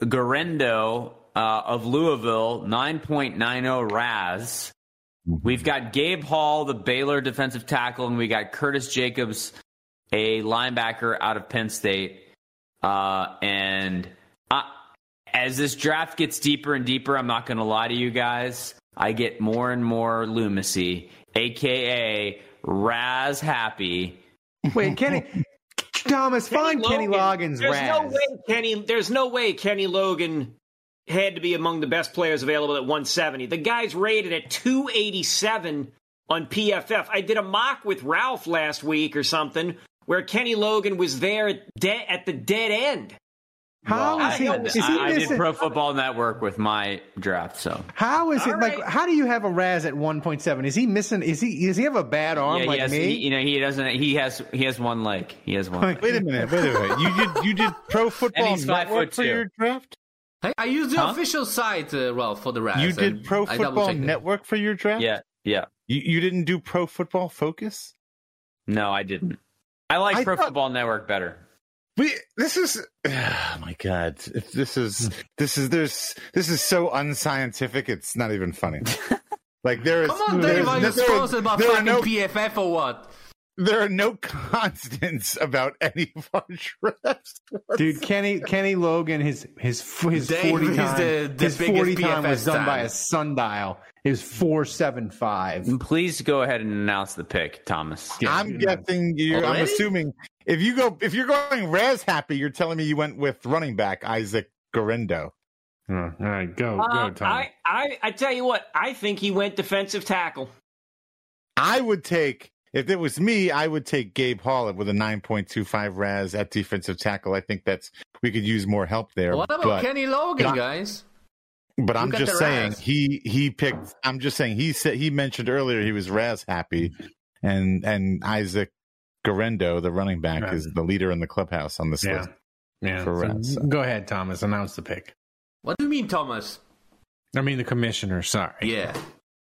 Garendo uh, of Louisville, nine point nine oh R A S. We've got Gabe Hall, the Baylor defensive tackle, and we got Curtis Jacobs, a linebacker out of Penn State. Uh, and uh, as this draft gets deeper and deeper, I'm not going to lie to you guys, I get more and more lunacy, a k a. Raz Happy. Wait, Kenny Thomas, find Kenny Loggins. There's Raz. no way Kenny. There's no way Kenny Logan had to be among the best players available at one seventy. The guy's rated at two eighty-seven on P F F. I did a mock with Ralph last week or something where Kenny Logan was there at, de- at the dead end. How Well, is he? I, Is he I, I did missing? Pro Football Network with my draft, so How is it All like? right. How do you have a Raz at one point seven? Is he missing? Is he? Does he have a bad arm yeah, he like has, me? he, you know, he doesn't. He has he has one leg. He has one. leg. Wait a minute. Wait a minute. You did you did Pro Football And he's five Network foot for two. your draft? Hey, I used the Huh? official site, uh, Ralph, for the Raz. You did and Pro I Football double-checked it. Network for your draft? Yeah, yeah. You you didn't do Pro Football Focus? No, I didn't. I like I Pro thought- Football Network better. We this is oh my god. If this is this is there's this is so unscientific. It's not even funny. Like there is Come on, there's Dave, are you no- there are- supposed about there are fucking no P F F or what? there are no constants about any of our drafts. Dude, Kenny Kenny Logan, his his his Dave forty is time, the- the his biggest forty time P F F was done by stan. a sundial. It was four seven five. Please go ahead and announce the pick, Thomas. I'm guessing you're I'm Already? assuming if you go if you're going Raz happy, you're telling me you went with running back Isaac Garendo. all right, go Uh, go, Tom. I, I I tell you what, I think he went defensive tackle. I would take if it was me, I would take Gabe Hall with a nine point two five Raz at defensive tackle. I think that's we could use more help there. What about but, Kenny Logan, but I- guys? But I'm Look at just the saying Raz. he he picked. I'm just saying he said he mentioned earlier he was Raz happy, and and Isaac Garendo, the running back, Right. is the leader in the clubhouse on this Yeah. list. yeah, for so Raz, so. go ahead, Thomas. Announce the pick. What do you mean, Thomas? I mean the commissioner. Sorry. Yeah.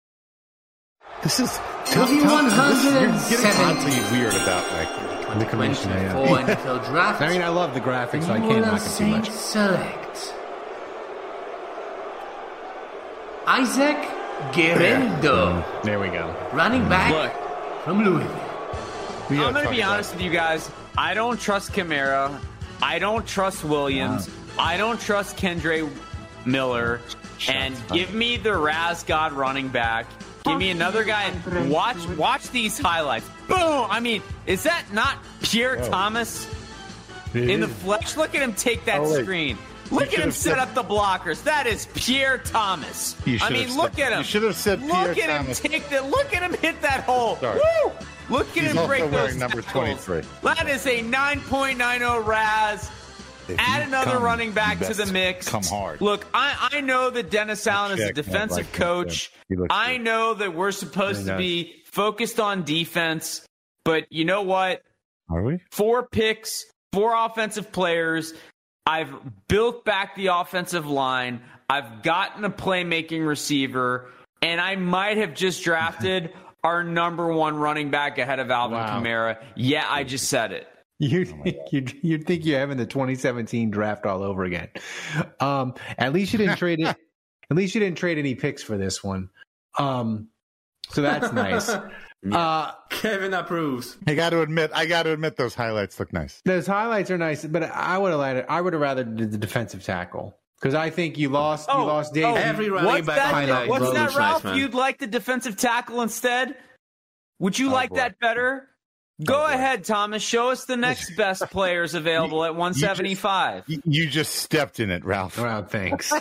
This is twenty-one You're getting seventy. oddly weird about like The commissioner. Yeah. twenty-four N F L draft. I mean, I love the graphics, so I New can't Orleans knock it too much. Saints select Isaac Guerrero. There we go. Running back Look, from Louisville. We I'm gotta going to be talk honest with you guys. I don't trust Kamara. I don't trust Williams. Wow. I don't trust Kendre Miller. And give me the Raz God running back. Give me another guy. Watch watch these highlights. Boom! I mean, is that not Pierre Whoa. Thomas It in the is. flesh? Look at him take that Oh, wait. screen. You Look at should him have set said- up the blockers. That is Pierre Thomas. You should I mean, have look said- at him. you should have said Look Pierre at Thomas. him take that. Look at him hit that hole. Sorry. Woo! Look at He's him also break wearing those number tackles. twenty-three. That is a nine point nine oh Raz. If Add you another come, running back you to the best mix. Come hard. Look, I, I know that Dennis Allen is a Check, man, defensive like that. coach. He looks I good. know that we're supposed He to does. be focused on defense, but you know what? Are we? Four picks, four offensive players. I've built back the offensive line. I've gotten a playmaking receiver, and I might have just drafted our number one running back ahead of Alvin Wow. Kamara. Yeah, I just said it. You Oh you you'd think you're having the twenty seventeen draft all over again. Um, at least you didn't trade it. At least you didn't trade any picks for this one. Um, so that's nice. Uh, Kevin approves. I got to admit, I got to admit, those highlights look nice. those highlights are nice, but I would have liked it. I would have rather did the defensive tackle because I think you lost. you lost Dave. Every running What's back that, highlight what's looks that nice, Ralph? man. You'd like the defensive tackle instead? Would you Oh, like boy. that better? Go Oh, boy. ahead, Thomas. Show us the next best players available at one seventy-five. You, you just stepped in it, Ralph. Wow, thanks.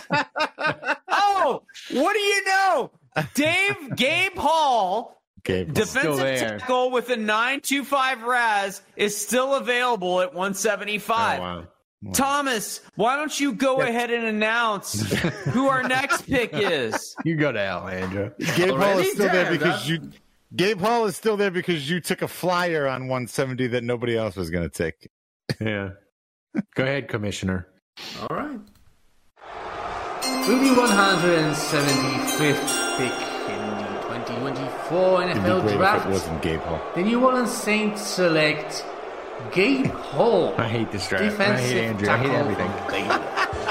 Oh, what do you know? Dave Gabe Hall, Gabe. defensive there. tackle with a nine two five Raz, is still available at one seventy-five. Oh, wow. Thomas, why don't you go ahead and announce who our next pick is? You go to hell, Andrew. Gabe Hall Already? is still there Damn, because that- you. Gabe Hall is still there because you took a flyer on one seventy that nobody else was going to take. Yeah. Go ahead, Commissioner. All right. With the one hundred seventy-fifth pick in the twenty twenty-four N F It'd be L great if it Draft, wasn't Gabe Hall. the New Orleans Saints select Gabe Hall. I hate this draft. I Defensive hate Andrew. I hate tackle everything. from Baylor.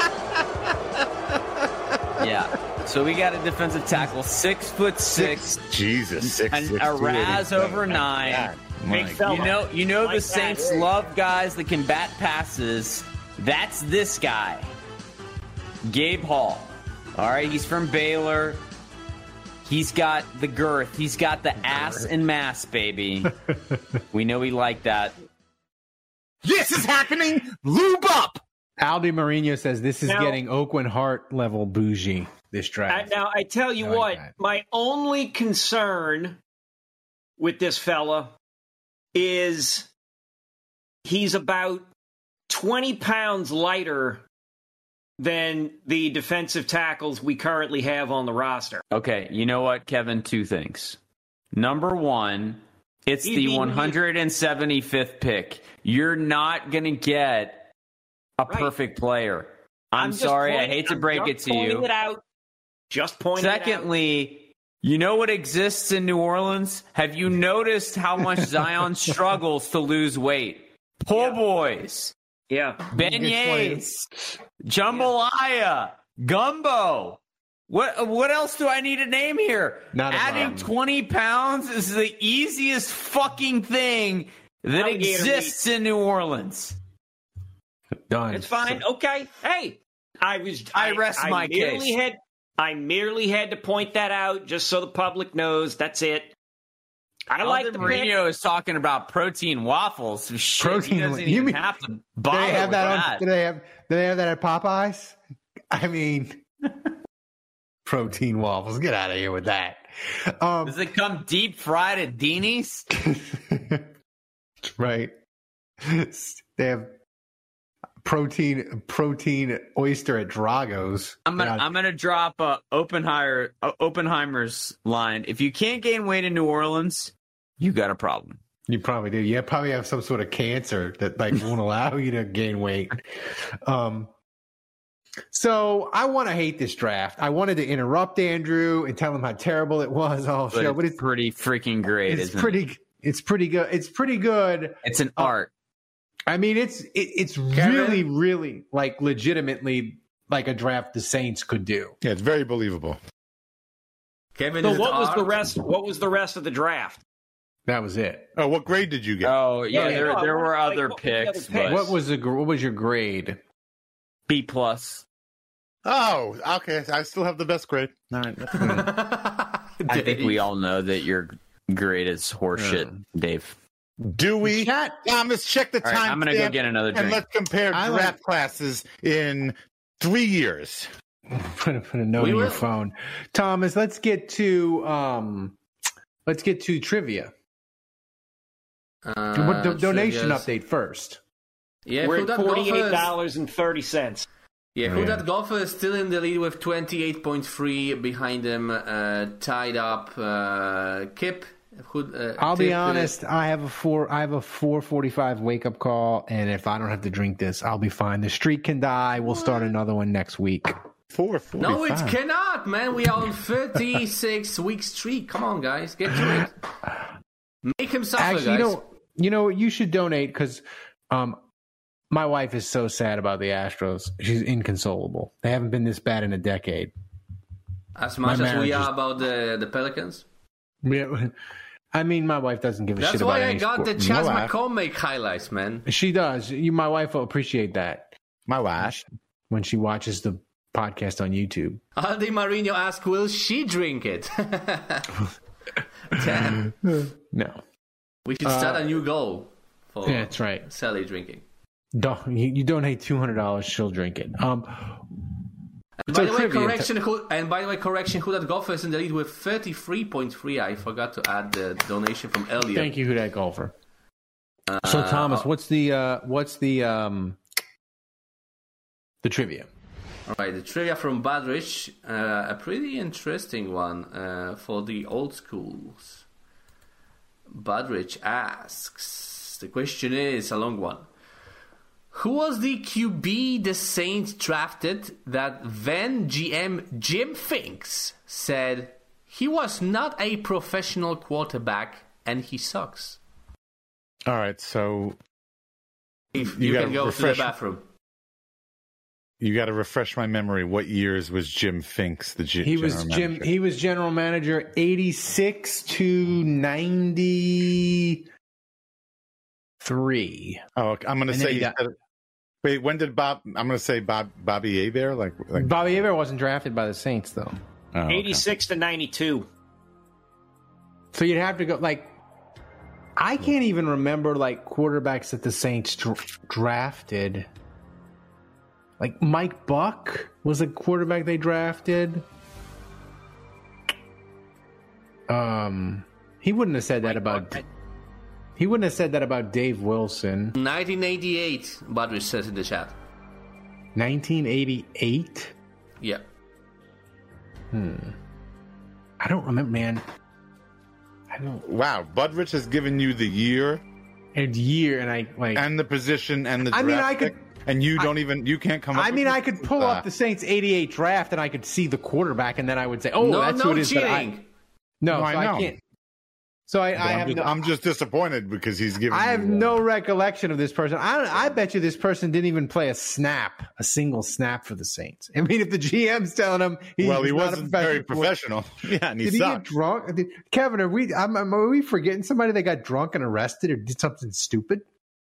Yeah. So we got a defensive tackle, six foot six, Jesus, six, and six, a two Raz eighty-seven. over nine. God, Big my fella. You know, you know Like the that. Saints love guys that can bat passes. That's this guy, Gabe Hall. All right, he's from Baylor. He's got the girth. He's got the ass and mass, baby. We know he liked that. This is happening. Lube up. Aldi Marino says this is Now- getting Oakland Hart level bougie, this Uh, draft. now, I tell you I like what, that. my only concern with this fella is he's about twenty pounds lighter than the defensive tackles we currently have on the roster. Okay, you know what, Kevin? Two things. Number one, it's He'd the be- one hundred seventy-fifth pick. You're not going to get a Right. perfect player. I'm, just sorry. I pointing- hate to I'm break it just to pointing you. It out. Just pointing it out. Secondly, you know what exists in New Orleans? Have you noticed how much Zion struggles to lose weight? Po' boys, Yeah. beignets, jambalaya, gumbo. What what else do I need to name here? Not a Adding problem. twenty pounds is the easiest fucking thing that Alligator exists in New Orleans. Done. It's fine. Okay. Hey, I was. I rest my merely case. Had, I merely had to point that out just so the public knows. That's it. I like Alden the Marino pick. is talking about protein waffles. Shit, Protein he doesn't wa- even you mean- have to Do bother they have with that, that. on? Do they have? Do they have that at Popeyes? I mean, protein waffles. Get out of here with that. Um, Does it come deep fried at Deanie's? right. They have protein protein oyster at Drago's. I'm gonna God. I'm gonna drop uh, Oppenheimer uh, Oppenheimer's line. If you can't gain weight in New Orleans, you got a problem. You probably do. You probably have some sort of cancer that like won't allow you to gain weight. Um. So I want to hate this draft. I wanted to interrupt Andrew and tell him how terrible it was all But show, it's but it's pretty freaking great. it's isn't pretty. It? It's pretty good. It's pretty good. It's an Uh, art. I mean, it's it, it's Kevin? really, really like legitimately like a draft the Saints could do. Yeah, it's very believable. Kevin, So is it what was the art? rest? What was the rest of the draft? That was it. Oh, what grade did you get? Oh, yeah, Yeah, there, no, I there were wanted, like, other what were the other picks, picks? but What was the gr- what was your grade? B plus. Oh, okay. I still have the best grade. All right. That's good. I think we all know that your grade is horseshit, Dave. Do we? Chat. Thomas, check the All right, time. I'm gonna go get another And drink. let's compare I draft like- classes in three years. Put a, put a note We on your will. phone, Thomas. Let's get to um, let's get to trivia. Uh, what do, donation trivias. update first? Yeah, We're who at that forty-eight golfer is- dollars and thirty cents. Yeah, Oh, who yeah. that golfer is still in the lead with twenty-eight point three behind him, uh, tied up. Uh, Kip, who? Uh, I'll be Kip, uh, honest. I have a four. I have a four forty-five wake up call, and if I don't have to drink this, I'll be fine. The streak can die. We'll start another one next week. Four forty-five. No, it cannot, man. We are on thirty-six week streak. Come on, guys, get to it. Make him suffer, Actually, guys. you know, you know, you should donate because um, my wife is so sad about the Astros. She's inconsolable. They haven't been this bad in a decade. as much my as we marriage are is- about the the Pelicans. Yeah, I mean, my wife doesn't give a That's shit why about I any got sport. the Chaz No laugh. McCormick highlights, man. She does. You, my wife will appreciate that My wife. when she watches the podcast on YouTube. Aldi Marino asked, "Will she drink it?" Damn. No, We should start Uh, a new goal for yeah, that's right. Sally drinking. Don't, you, you donate two hundred dollars, she'll drink it. Um, And So by the way, trivia. correction. Who, and by the way, correction. Who that golfer is in the lead with thirty-three point three. I forgot to add the donation from Elliot. thank you, who that golfer. So Uh, Thomas, what's the uh, what's the um, the trivia? All right, the trivia from Badrich, uh, a pretty interesting one uh, for the old schools. Badrich asks, the question is a long one. Who was the Q B the Saints drafted that then G M Jim Finks said he was not a professional quarterback and he sucks? All right, so If You you, gotta can go refresh- to the bathroom. you got to refresh my memory. What years was Jim Finks the G- He was general Jim. manager? He was general manager eighty-six to ninety-three. Oh, okay. I'm going to And then say. he he got- said- wait, when did Bob? I'm going to say Bob Bobby Hebert. Like, like Bobby Hebert wasn't drafted by the Saints though, oh, okay. eighty-six to ninety-two. so you'd have to go like. I can't even remember like quarterbacks that the Saints dr- drafted. Like Mike Buck was a quarterback they drafted. Um, he wouldn't have said that about. He wouldn't have said that about Dave Wilson. nineteen eighty-eight, Badrich says in the chat. nineteen eighty-eight. Yeah. I don't remember, man. I don't. Wow, Budrich has given you the year And year, and I like. and the position and the. I mean, draft I could- pick, and you don't even. You can't come. up I with mean, this? I could pull Uh, up the Saints eighty-eight draft, and I could see the quarterback, and then I would say, "Oh, no, that's no who it is." But cheating. I, no, No, so I I, know. can't. So I, but I I'm, have just, no. I'm just disappointed because he's giving. I have you, uh, no recollection of this person. I don't, I bet you this person didn't even play a snap, a single snap for the Saints. I mean, if the G M's telling him, he, Well, he he's not a wasn't very professional professional. Yeah, and he Did he sucked. get drunk? Did, Kevin, are we? I'm, am- are we forgetting somebody that got drunk and arrested or did something stupid?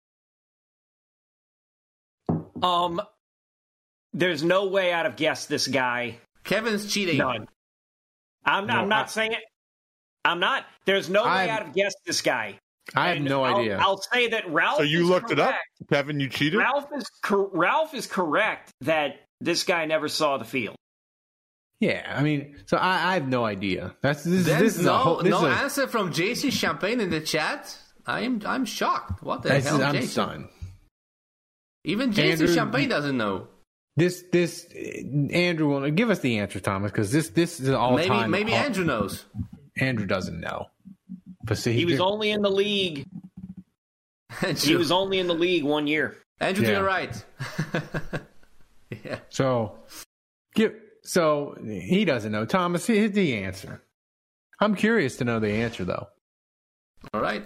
Um, there's no way I'd have guessed this guy. Kevin's cheating. None. I'm not, No, I'm not I- saying it. I'm not. There's no way I'm- I'd have guessed this guy. I have And no I'll, idea. I'll say that Ralph. So you is looked it up, correct. Kevin? You cheated. Ralph is cor- Ralph is correct that this guy never saw the field. Yeah, I mean, so I, I have no idea. That's this, Then this is no, a whole. This no is a, answer from J C Champagne in the chat. I'm I'm shocked. What the this is- hell, I'm Jason? stunned. Even J C Andrew- Champagne doesn't know. This this Andrew will give us the answer, Thomas, because this this is all Maybe time. maybe Andrew knows. Andrew doesn't know. But see, He was only in the league. He Andrew, was only in the league one year. Andrew to Yeah. your right. Yeah. so. Give, so he doesn't know. Thomas, here's the answer. I'm curious to know the answer, though. All right.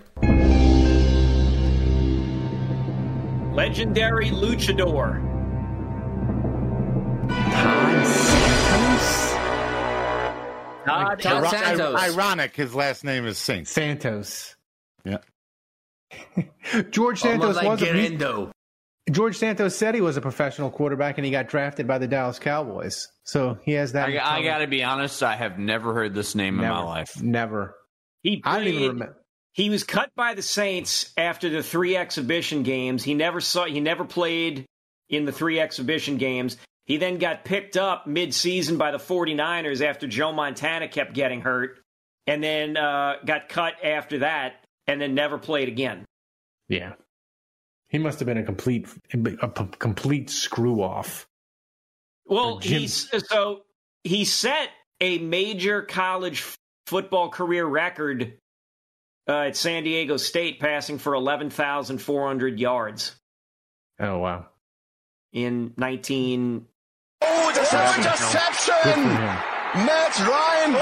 Legendary luchador. Todd Santos? Todd Todd Iro- Santos. Ironic, his last name is Saint. Santos. Yeah. George Santos Almost like was a, Guerrero. George Santos said he was a professional quarterback, and he got drafted by the Dallas Cowboys. So he has that. I, I got to be honest. I have never heard this name never, in my life. Never. He I played, don't even remember. He was cut by the Saints after the three exhibition games. He never saw. He never played in the three exhibition games. He then got picked up mid-season by the 49ers after Joe Montana kept getting hurt, and then uh, got cut after that, and then never played again. Yeah. He must have been a complete, a p- complete screw off. Well, Jim- he's so he set a major college f- football career record uh, at San Diego State, passing for eleven thousand four hundred yards Oh, wow. in nineteen. Oh, it's a Good interception! Good for him. Matt Ryan!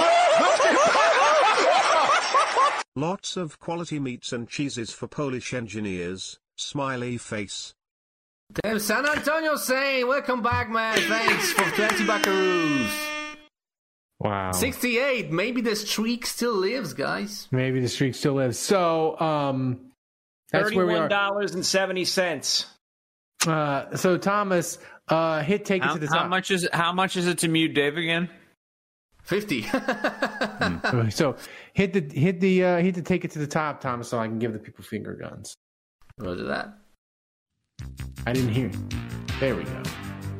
Lots of quality meats and cheeses for Polish engineers. Smiley face. Damn, San Antonio saying, welcome back, man. Thanks for twenty buckaroos. Wow. sixty-eight. Maybe the streak still lives, guys. Maybe the streak still lives. So, um, that's where we Thirty-one are. dollars and seventy cents. Uh, so Thomas, uh, hit take it How, to the how top. much is it, how much is it to mute Dave again? fifty. So hit the hit the uh, hit the take it to the top, Thomas, so I can give the people finger guns. Roger that. I didn't hear. There we go.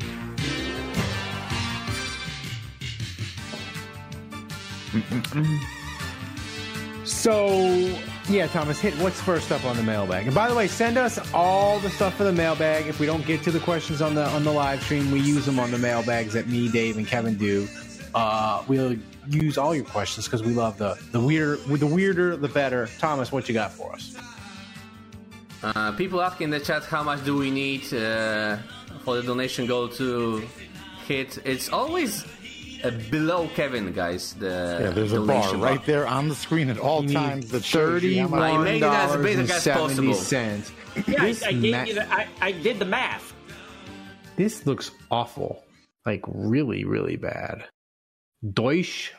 So, yeah, Thomas, hit what's first up on the mailbag. And by the way, send us all the stuff for the mailbag. If we don't get to the questions on the on the live stream, we use them on the mailbags that me, Dave, and Kevin do. Uh, we'll use all your questions because we love the the weirder the weirder the better. Thomas, what you got for us? Uh, people asking in the chat how much do we need uh, for the donation goal to hit. It's always uh, below Kevin, guys. The Yeah, there's a bar donation right there on the screen at all You need times that shows you how much- I thirty-one made it as dollars basic and as seventy possible. cents. Yeah, I, This I gave ma- you the, I, I did the math. This looks awful. Like really, really bad. Deutsch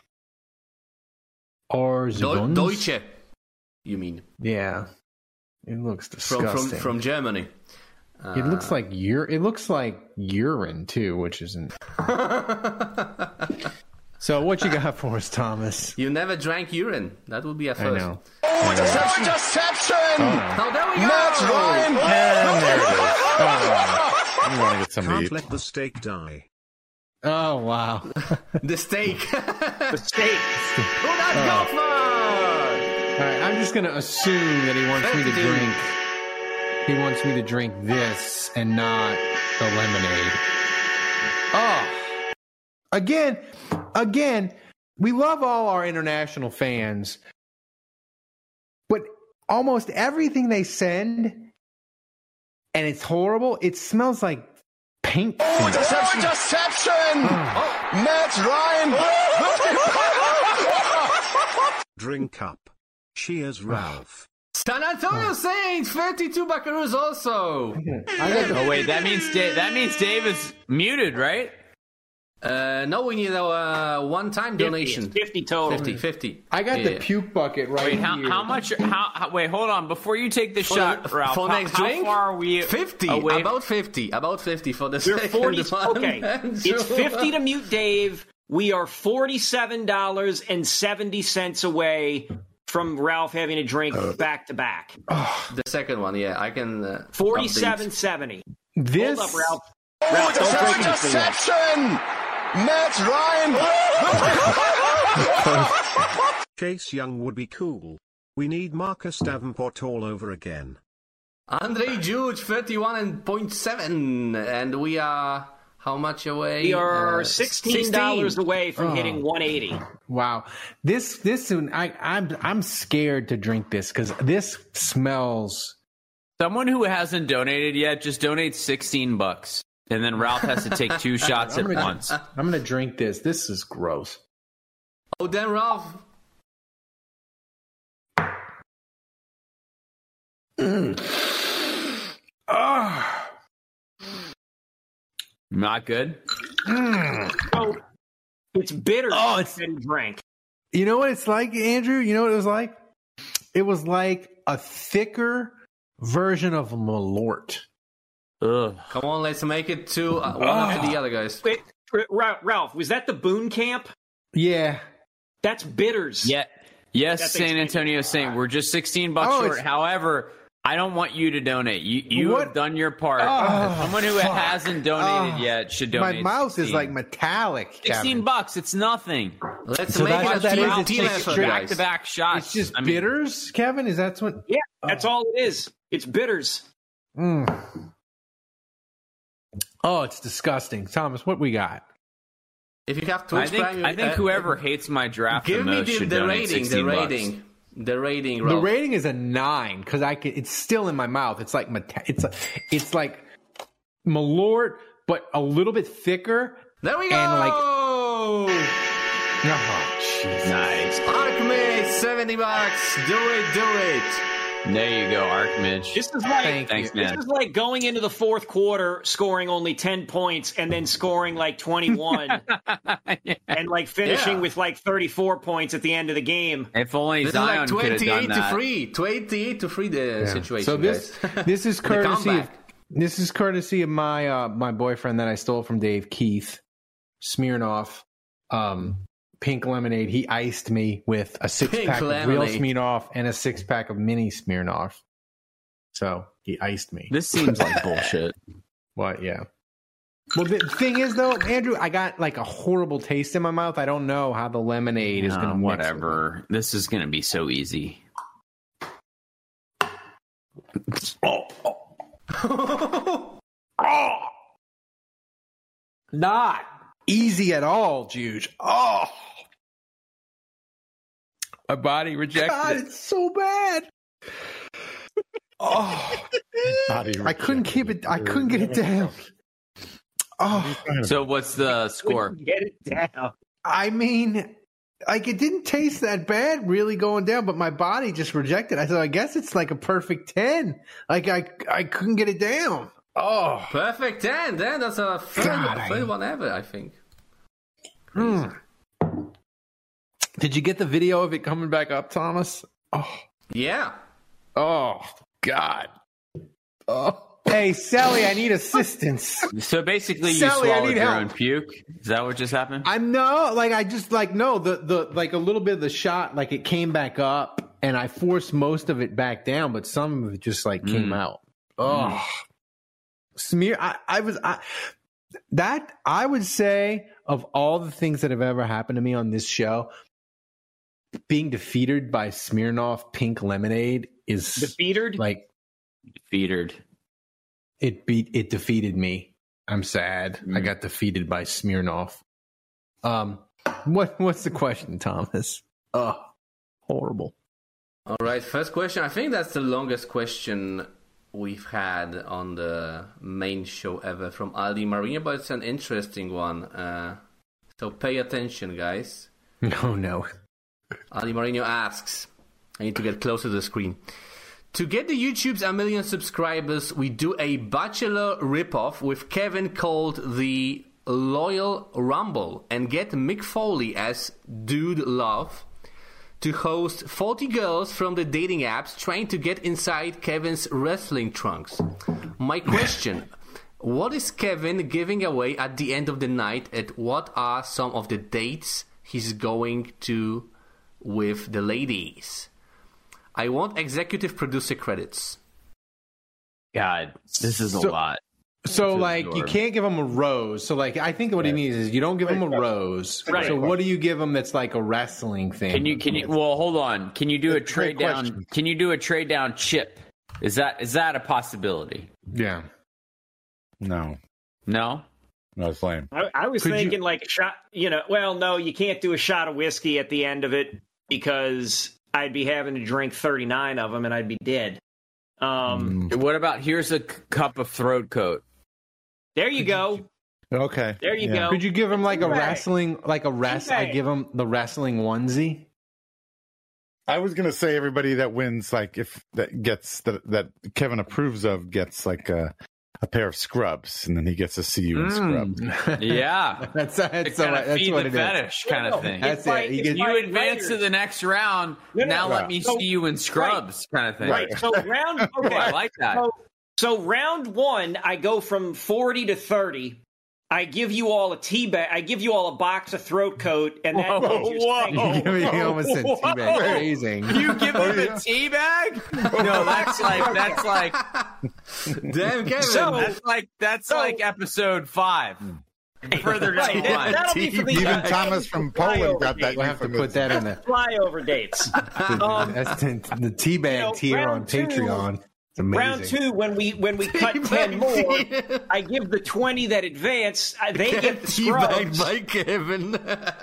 or Deu- Zugunz? Deutsche, you mean? Yeah. It looks From disgusting. from from Germany. it looks like ur- it looks like urine too, which isn't. So what you got for us, Thomas? You never drank urine. That would be a I first. know. Oh, it's an interception! Oh, there we go. Matt Ryan! And there it is. Oh, you want to get something to Can't eat. let the steak die. Oh wow. The steak. The steak. Who that go for? All right, I'm just gonna assume that he wants me to fifty-two. drink. He wants me to drink this and not the lemonade. Oh, again, again, we love all our international fans, but almost everything they send, and it's horrible. It smells like paint. Oh, it's an interception! Matt Ryan! Drink up. Cheers, Ralph. San Antonio Saints, thirty-two buckaroos also. I got the, Oh wait, that means Dave, that means Dave is muted, right? Uh, no, we need a uh, one-time donation. fifty total. fifty, fifty. I got the Yeah. puke bucket right Wait, how, here. how much? How, how? Wait, hold on. Before you take the For shot, the- Ralph, for how, next how drink? far are we? fifty, away? about fifty, about fifty for the We're second forty. one. Okay, it's fifty to mute Dave. We are forty-seven dollars and seventy cents away from Ralph having a drink back to back. The second one, yeah, I can. Uh, Forty-seven seventy. This Hold up, Ralph. Oh, Ralph, it's don't break an anything. interception! Matt Ryan! Chase Young would be cool. We need Marcus Davenport all over again. Andre Juge, thirty-one point seven, and we are how much away? We are Uh, sixteen dollars sixteen. away from Oh. hitting one eighty. Wow, this this soon. I I'm I'm scared to drink this because this smells. Someone who hasn't donated yet, just donate sixteen bucks, and then Ralph has to take two shots at I'm gonna, once. I'm gonna drink this. This is gross. Oh, then Ralph. Ah. Not good. Oh, it's bitter. Oh, it's- than drink. You know what it's like, Andrew? You know what it was like? It was like a thicker version of Malort. Ugh. Come on, let's make it to uh, one after the other, guys. Wait, Ralph, was that the Boone Camp? Yeah. That's bitters. Yeah. Yes, That San makes me Antonio Saint. We're just sixteen bucks Oh, short. it's- However, I don't want you to donate. You you What? have done your part. Oh, Someone who fuck. hasn't donated Oh, yet should My donate. mouth is sixteen. like metallic. sixteen Kevin. bucks. It's nothing. Let's So make that's it what a that team, is? It's team just effort, straight Back guys. to back shots. It's just I mean, bitters, Kevin? Is that what? Yeah, that's all it is. It's bitters. Mm. Oh, it's disgusting. Thomas, what we got? If you have Twitch I think Prime, I think uh, whoever hates my draft give the me most the, should the donate rating. The sixteen bucks. rating. The rating. The Ralph. rating is a nine because I can. It's still in my mouth. It's like meta- it's a, it's like Malort, but a little bit thicker. There we go. And like, oh, jeez. Nice. Archmage, seventy bucks. Do it, do it. There you go, Archmage. This is like Thank Thanks, this man. is like going into the fourth quarter, scoring only ten points, and then scoring like twenty-one, and like finishing Yeah. with like thirty-four points at the end of the game. If only This is Zion like could have done twenty-eight to that. three. twenty-eight to three. The Yeah. situation. So this guys. this is The courtesy of, comeback. this is courtesy of my uh, my boyfriend that I stole from Dave, Keith Smirnoff. Um, pink lemonade. He iced me with a six Pink pack of real lemonade. Smirnoff and a six pack of mini Smirnoff. So he iced me. This seems like bullshit. What? Yeah. Well, the thing is, though, Andrew, I got like a horrible taste in my mouth. I don't know how the lemonade is Uh, going to whatever. This is going to be so easy. Oh, oh. Oh. Not easy at all, Juge. Oh, My body rejected God, it. it's so bad. Oh, Body I couldn't keep it. I couldn't get it down. Oh, So what's the score? Get it down. I mean, like it didn't taste that bad, really going down, but my body just rejected. I thought, I guess it's like a perfect ten. Like I, I couldn't get it down. Oh, Perfect ten. Then that's a third, God, I- third one ever, I think. Mm. Did you get the video of it coming back up, Thomas? Oh, Yeah. oh, God. Oh. Hey, Sally, I need assistance. So basically, you Sally, I swallowed need your help. own puke. Is that what just happened? I'm no, like I just like no, the the like a little bit of the shot, like it came back up, and I forced most of it back down, but some of it just like came Mm. out. Oh, smear! I, I was I, that I would say of all the things that have ever happened to me on this show, being defeated by Smirnoff Pink Lemonade is Defeated? like Feedered. it beat it defeated me. I'm sad. I got defeated by Smirnoff. Um, what what's the question, Thomas? Oh, horrible. All right. First question. I think that's the longest question we've had on the main show ever from Aldi Marino, but it's an interesting one. Uh, so pay attention, guys. No, no. Ali Marino asks, I need to get closer to the screen. To get the YouTube's a million subscribers, we do a Bachelor ripoff with Kevin called the Loyal Rumble and get Mick Foley as Dude Love to host forty girls from the dating apps trying to get inside Kevin's wrestling trunks. My question, what is Kevin giving away at the end of the night, and what are some of the dates he's going to with the ladies? I want executive producer credits. God, this is a So- lot. So, To like, you absorb. can't give them a rose. So, like, I think what he means is you don't give them a rose. Right. So, what do you give them that's like a wrestling thing? Can you? Can you? Well, hold on. Can you do a Great trade down? question. Can you do a trade down chip? Is that is that a possibility? Yeah. No, No. no, it's lame. I, I was Could you- thinking like a shot, you know, well, no, you can't do a shot of whiskey at the end of it because I'd be having to drink thirty-nine of them and I'd be dead. Um, What about here's a c- cup of throat coat? There you go. Okay. There you Yeah. go. Could you give him like a Teabag. wrestling, like a rest? I Teabag. give him the wrestling onesie. I was gonna say everybody that wins, like if that gets that that Kevin approves of, gets like a a pair of scrubs, and then he gets to see you in Mm. scrubs. Yeah, that's that's, so, kind of that's feed what the it fetish is. kind of thing. That's If I- it. He if gets, You my advance writers- to the next round. No, no, now no. let me So- see you in scrubs, kind of thing. Right. So round. Okay. Oh, I like that. So, so round one, I go from forty to thirty. I give you all a tea bag. I give you all a box of throat coat, and that Whoa, gives you whoa. strength. you almost said teabag. Whoa. Amazing. You give him a tea bag? No, that's like that's like Damn, Kevin. So- that's like that's So- like episode five. Further down the Right, line. that'll be for the Even Thomas from Poland got that. We'll have to put that in the, flyover dates. Um, that's the, the teabag you know, tier on round two- Patreon. It's amazing. Round two, when we when we cut ten more, I give the twenty that advance. uh, They get the Teabagged scrubs. by Kevin.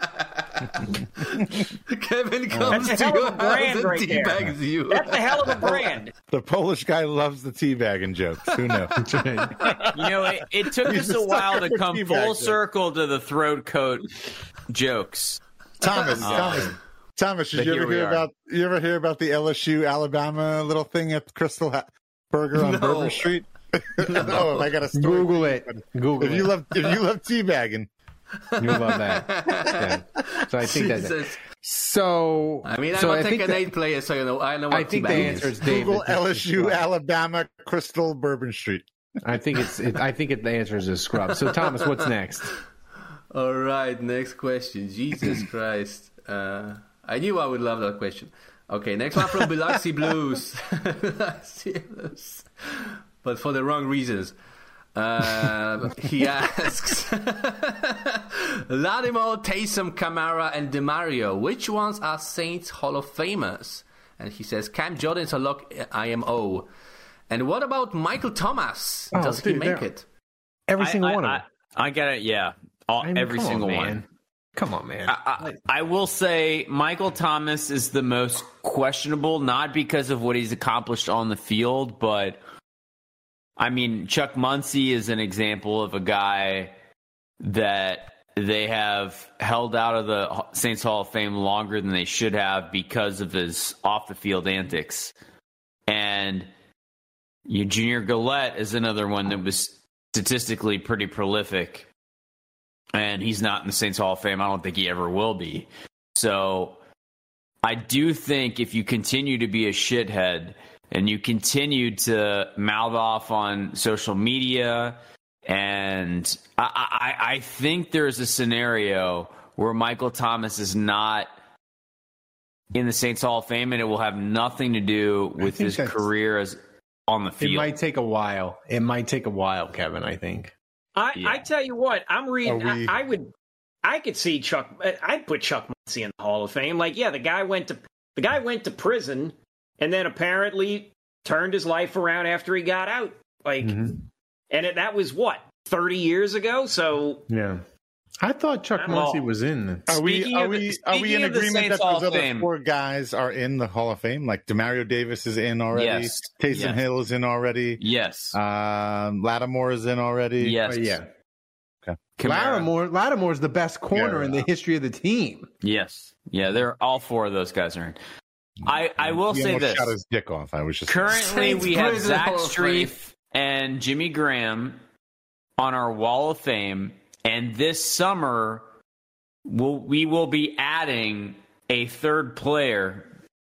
Kevin comes That's to a hell your of a brand house and right there. teabags you. That's a hell of a brand. The Polish guy loves the teabagging jokes. Who knows? You know, it, it took He's us a a while sucker to for come tea full bags, though. circle to the throat coat jokes. Thomas, Thomas, Thomas, did But you here ever we hear are. about you ever hear about the L S U Alabama little thing at Crystal ha- Burger on No. Bourbon Street? Oh, I got a story. Google it. Google If it. you love if you love teabagging, You love that. Yeah. So I think that's it. Jesus. So I mean, so I'm I a think Tekken that- eight player, so you know, I know what I think the teabagging answer is. is David. Google L S U Alabama Crystal Bourbon Street. I think it's. It, I think it, the answer is a scrub. So Thomas, what's next? All right, next question. Jesus Christ. Uh, I knew I would love that question. Okay, next one from Biloxi Blues. Biloxi Blues. But for the wrong reasons. Uh, he asks Lattimore, Taysom, Kamara, and DeMario, which ones are Saints Hall of Famers? And he says Cam Jordan's a lock, I M O. And what about Michael Thomas? Oh, Does dude, he make there- it? Every I- single I, one of I, them. I get it. Yeah, All, I mean, every come on, single man. one. Come on, man. I, I, I will say Michael Thomas is the most questionable, not because of what he's accomplished on the field, but I mean, Chuck Muncie is an example of a guy that they have held out of the Saints Hall of Fame longer than they should have because of his off the field antics. And you, Junior Gillette is another one that was statistically pretty prolific. And he's not in the Saints Hall of Fame. I don't think he ever will be. So I do think if you continue to be a shithead and you continue to mouth off on social media, and I, I, I think there's a scenario where Michael Thomas is not in the Saints Hall of Fame, and it will have nothing to do with think his that's- career as on the It field. might take a while. It might take a while, Kevin. I think. I, Yeah. I tell you what, I'm reading. Are we- I, I would, I could see Chuck. I'd put Chuck Muncie in the Hall of Fame. Like, yeah, the guy went to the guy went to prison, and then apparently turned his life around after he got out. Like, Mhm. and it, that was what thirty years ago. So Yeah. I thought Chuck Well, Muncie was in. Are we Speaking are of the- we are we speaking in of the agreement Saints that Hall those of other Fame- four guys are in the Hall of Fame? Like Demario Davis is in already. Yes. Taysom Yes. Hill is in already. Yes. Um, Lattimore is in already. yes. Oh, yeah. Kamara. Lattimore. Lattimore's the best corner Yeah. in the history of the team. Yes. Yeah, they're all four of those guys are in. I, I will He say almost this. shot his dick off. I was just Currently, Saints we have Prison Zach Hall of Fame. Strief and Jimmy Graham on our Wall of Fame, and this summer we'll, we will be adding a third player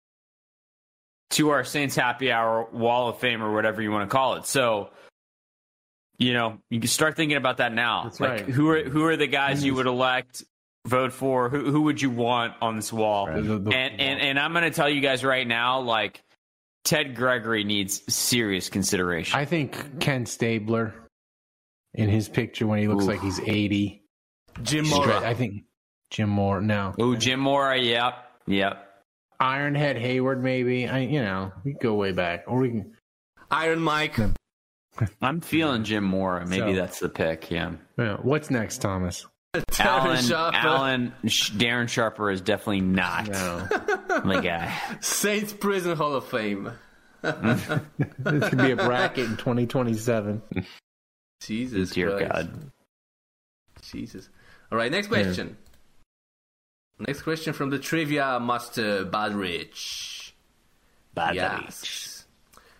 to our Saints Happy Hour Wall of Fame or whatever you want to call it. So, you know, you can start thinking about that now. That's like, right. who are who are the guys you would elect, vote for? Who who would you want on this wall? Right. The- the- and, and and I'm going to tell you guys right now, like Ted Gregory needs serious consideration. I think Ken Stabler in his picture when he looks Oof. like he's eighty. Jim Stra- Mora. I think Jim Moore. No. Oh, Jim Mora, yep, yep. Ironhead Hayward, maybe. I, you know, we can go way back, or we can. Iron Mike. I'm feeling Jim Mora. Maybe So- that's the pick. Yeah. Yeah. What's next, Thomas? Alan, Sharper. Alan, Sh- Darren Sharper is definitely not No. the guy. Saints Prison Hall of Fame. This could be a bracket in twenty twenty-seven. Jesus Dear Christ. God. Jesus. All right, next question. Next question from the Trivia Master Badrich. Bad Yes.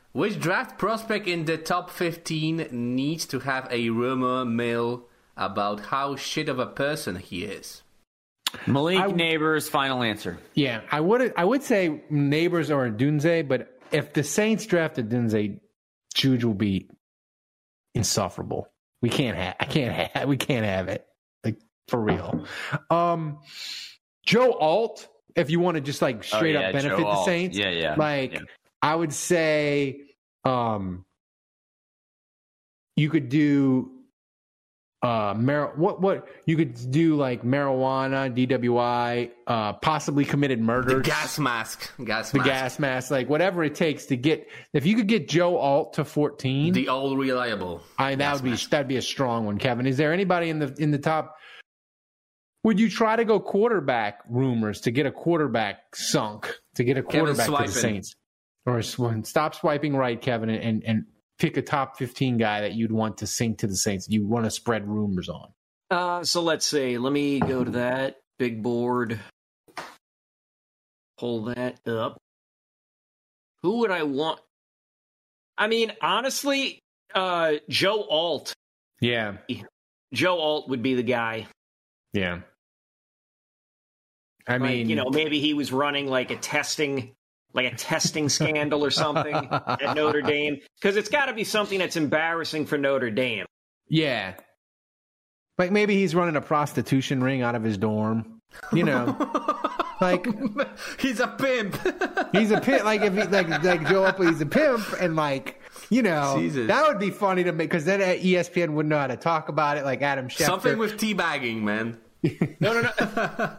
Which draft prospect in the top fifteen needs to have a rumor mill about how shit of a person he is? Malik I, Neighbors, final answer. Yeah, I would I would say Neighbors or Dunze, but if the Saints drafted Dunze, Juge will be insufferable. We can't have. I can't have. We can't have it. Like for real. Um, Joe Alt, if you want to just like straight oh, yeah, up benefit Joe the Alt. Saints, yeah, yeah. Like yeah. I would say, um, you could do, uh, mar- what what you could do like marijuana, D W I, uh, possibly committed murder, the gas mask, gas the mask. gas mask, like whatever it takes to get. If you could get Joe Alt to fourteen, the all reliable. I that would be mask. that'd be a strong one, Kevin. Is there anybody in the in the top? Would you try to go quarterback rumors to get a quarterback sunk to get a quarterback to the Saints, or sw- stop swiping right, Kevin, and and pick a top fifteen guy that you'd want to sink to the Saints? You want to spread rumors on? Uh, so let's see. Let me go to that big board. Pull that up. Who would I want? I mean, honestly, uh, Joe Alt. Yeah. Joe Alt would be the guy. Yeah. I like, mean, you know, maybe he was running like a testing, like a testing scandal or something at Notre Dame, because it's got to be something that's embarrassing for Notre Dame. Yeah. Like maybe he's running a prostitution ring out of his dorm. You know, like he's a pimp. He's a pimp. Like if he, like like Joe Up, he's a pimp, and like you know Jesus. That would be funny to make because then E S P N wouldn't know how to talk about it. Like Adam Schefter. Something with teabagging, man. No, no, no.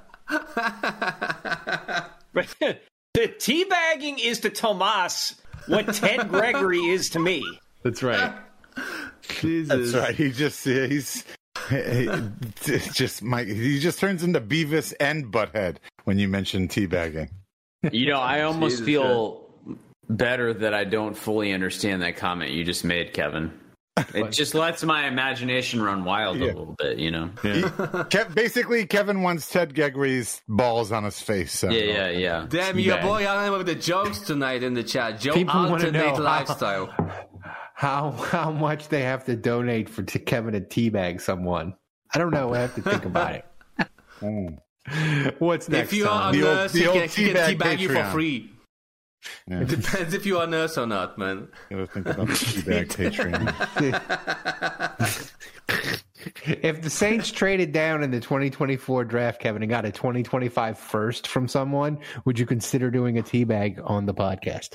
The teabagging is to Tomas what Ted Gregory is to me. That's right. Jesus. That's right. He just he's he, just Mike. He just turns into Beavis and Butthead when you mention teabagging. You know, I almost Jesus, feel better that I don't fully understand that comment you just made, Kevin. It just lets my imagination run wild Yeah. a little bit, you know? He, Kev, basically, Kevin wants Ted Gregory's balls on his face. So. Yeah, yeah, yeah. Damn, Too your bad. boy Alan with the jokes tonight in the chat. Joe People wanna know alternate how- lifestyle. How how much they have to donate for t- Kevin to teabag someone? I don't know. I have to think about it. Mm. What's next? If you are a Tom? The old- nurse, the he old can, he can teabag teabag you for Patreon. free. Yeah. It depends if you are a nurse or not, man. You gotta think about the teabag Patreon. If the Saints traded down in the twenty twenty-four draft, Kevin, and got a twenty twenty-five first from someone, would you consider doing a teabag on the podcast?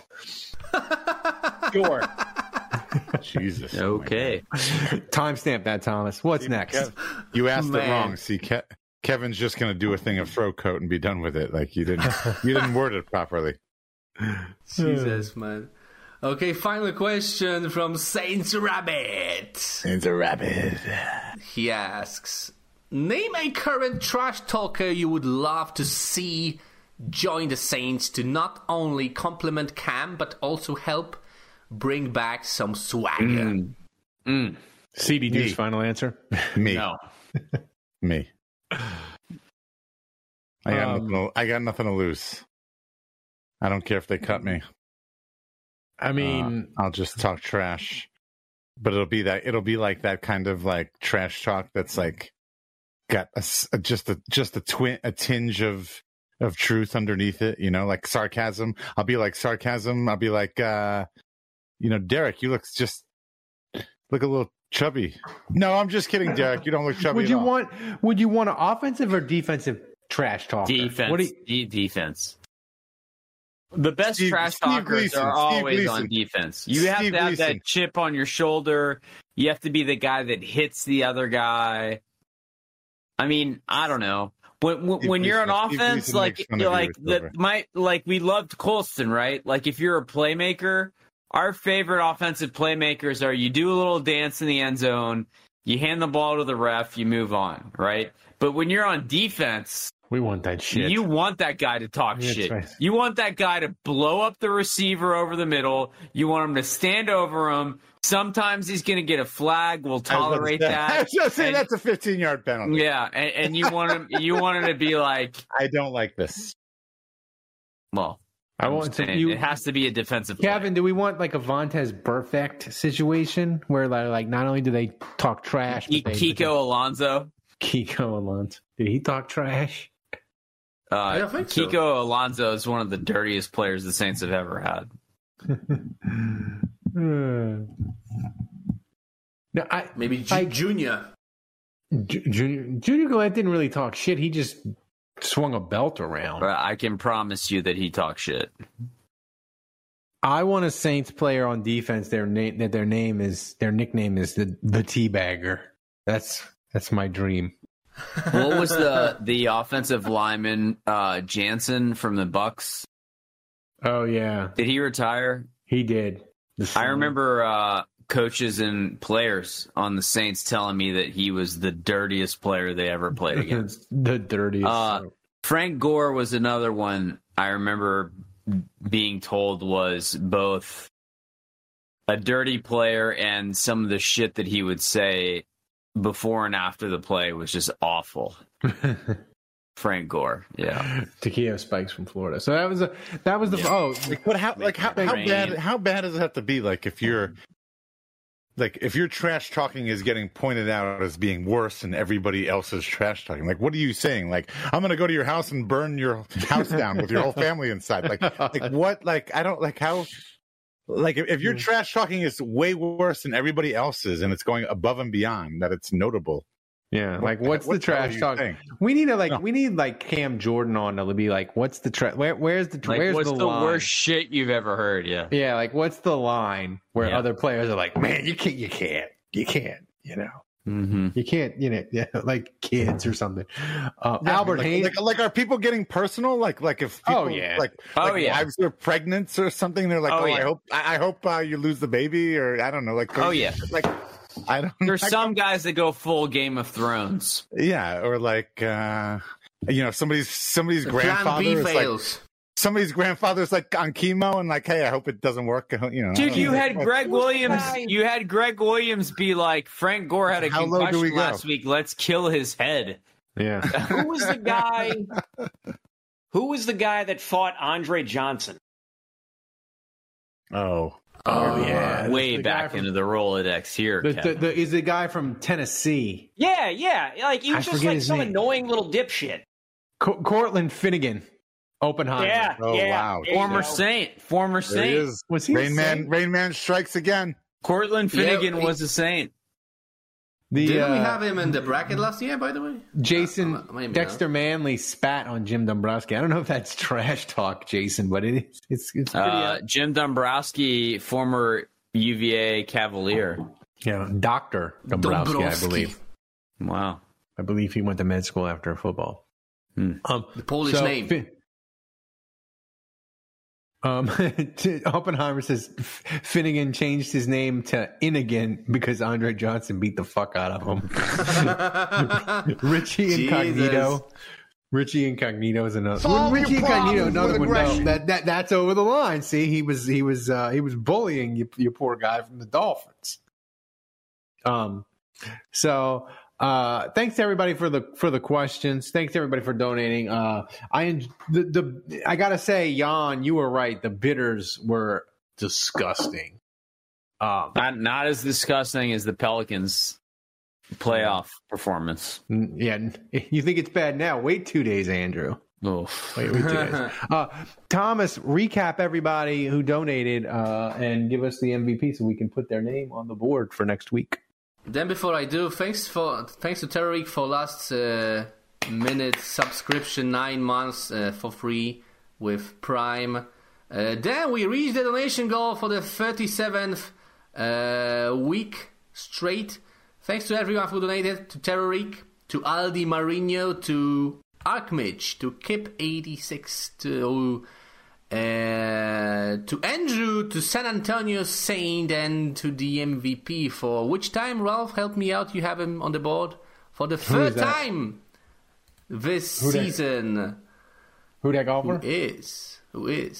Sure. Jesus. Okay. Timestamp that, Thomas. What's next? Kev, you asked Man. it wrong. See, Ke- Kevin's just going to do a thing of throw coat and be done with it. Like you didn't, you didn't word it properly. Jesus, man. Okay, final question from Saints Rabbit. It's a rabbit. He asks, name a current trash talker you would love to see join the Saints to not only compliment Cam, but also help bring back some swagger. Mm. Mm. C D D's Me. final answer. Me, No. me. I got Um, nothing. To, I got nothing to lose. I don't care if they cut me. I mean, Uh, I'll just talk trash, but it'll be that. It'll be like that kind of like trash talk that's like got a, s- a- just a just a twin a tinge of of truth underneath it. You know, like sarcasm. I'll be like sarcasm. I'll be like, uh, you know, Derek, you look just look a little chubby. No, I'm just kidding, Derek. You don't look chubby. would at you all. want would you want an offensive or defensive trash talker? Defense. What do you, De- defense. The best Steve- trash Steve talkers Gleason, are Steve always on Gleason. defense. You have Steve to have Gleason. that chip on your shoulder. You have to be the guy that hits the other guy. I mean, I don't know. When when, Steve when you're on Gleason- Steve offense, Gleason like makes fun of you like with the silver. my like we loved Colston, right? Like if you're a playmaker, our favorite offensive playmakers are you do a little dance in the end zone, you hand the ball to the ref, you move on, right? But when you're on defense, we want that shit. you want that guy to talk That's shit. right. You want that guy to blow up the receiver over the middle. You want him to stand over him. Sometimes he's going to get a flag. We'll tolerate I that. was gonna say And- that's a fifteen yard penalty. Yeah, and, and you want him. You want him to be like, I don't like this. well, I want to. And You, it has to be a defensive Kevin, do we want like a Vontez Burfict situation where like, like not only do they talk trash, player. but they, Kiko Alonso. Kiko Alonso. Did he talk trash? Uh, I don't think so. Kiko Alonso is one of the dirtiest players the Saints have ever had. no, I Maybe G- I, Junior. J- Junior Junior Galette didn't really talk shit. He just swung a belt around. But I can promise you that he talks shit. I want a Saints player on defense. Their name, that their name is, their nickname is the the Teabagger. That's that's my dream. What was the the offensive lineman uh, Jansen from the Bucks? Oh yeah, Did he retire? he did. The I remember uh, coaches and players on the Saints telling me that he was the dirtiest player they ever played against. the dirtiest. Uh, Frank Gore was another one I remember being told was both a dirty player and some of the shit that he would say before and after the play was just awful. Frank Gore, yeah. Taquillo Spikes from Florida. So that was a that was the Yeah. oh Like what? How? Like how? How Rain. bad? How bad does it have to be? Like if you're, like if your trash talking is getting pointed out as being worse than everybody else's trash talking. Like what are you saying? Like I'm gonna go to your house and burn your house down with your whole family inside. Like like what? Like I don't like how. Like if, if your trash talking is way worse than everybody else's and it's going above and beyond that, it's notable. yeah. Like What- what's what the the hell are trash you talk? saying? We need to like No. we need like Cam Jordan on to be like, what's the tra- where, where's the Like, where's what's the, the, line? worst shit you've ever heard? Yeah. Yeah, like what's the line where Yeah. other players are like, man, you can't, you can't, you can't, you know, Mm-hmm. you can't, you know, yeah, like kids or something. Uh, Yeah, Albert like, Haynes. Like, like, are people getting personal? Like, like if people, Oh, yeah. like, Oh, like yeah. wives are pregnant or something, they're like, Oh, oh, yeah. I hope, I, I hope uh, you lose the baby, or I don't know, like, Oh, yeah. like, I don't. There's I some guys that go full Game of Thrones. yeah, or like, uh, you know, somebody's somebody's Plan grandfather B is like, fails. somebody's grandfather's like on chemo, and like, hey, I hope it doesn't work. You know, I Dude, don't you know. had Like, Greg Williams. You had Greg Williams be like, Frank Gore had a How low do concussion we go? last week. Let's kill his head. yeah, Who was the guy? Who was the guy that fought Andre Johnson? Oh, oh yeah, Way The guy back from- into the Rolodex here. The, the, Kevin. the, is the guy from Tennessee, Yeah, yeah. Like he I was just forget like his some name. annoying little dipshit. Co- Cortland Finnegan, Oppenheimer. Yeah, Oh, yeah. wow. there you Former go. Saint. Former there he Saint. is. Was he a Rain Man? Saint? Rain Man strikes again. Cortland Yeah, Finnegan he- was a Saint. The Didn't we uh, have him in the bracket last year, by the way? Jason Uh, maybe Dexter Manley spat on Jim Dombrowski. I don't know if that's trash talk, Jason, but it is. It's it's pretty. Uh, Jim Dombrowski, former U V A Cavalier. yeah, Doctor Dombrowski, Dombrowski. I believe. Wow. I believe he went to med school after football. Hmm. Um, The Polish so, name. Fi- um, Oppenheimer says Finnegan changed his name to Innigan because Andre Johnson beat the fuck out of him. Richie Incognito. Jesus. Richie Incognito is another. Solve Richie your Incognito, problems another with one. No, aggression. that, that that's over the line. See, he was he was uh, he was bullying you, you poor guy from the Dolphins. Um, so uh, thanks to everybody for the for the questions. Thanks to everybody for donating. Uh, I en- the the I gotta say, Jan, you were right. The bidders were disgusting. Um, Not not as disgusting as the Pelicans playoff performance. n- yeah, n- you think it's bad now? Wait two days, Andrew. Oof. Wait, wait two days. Uh, Thomas, recap everybody who donated uh, and give us the M V P so we can put their name on the board for next week. Then before I do, thanks for thanks to Terroric for last uh, minute subscription, nine months uh, for free with Prime. Uh, then we reached the donation goal for the thirty-seventh uh, week straight. Thanks to everyone who donated, to Terroric, to Aldi Marino, to Arkmich, to Kip eighty-six, to uh, to Andrew, to San Antonio Saint, and to the M V P for which time, Ralph? Help me out. You have him on the board for the Who is third that? time this Who that- season. Who that golfer? Who is? Who is?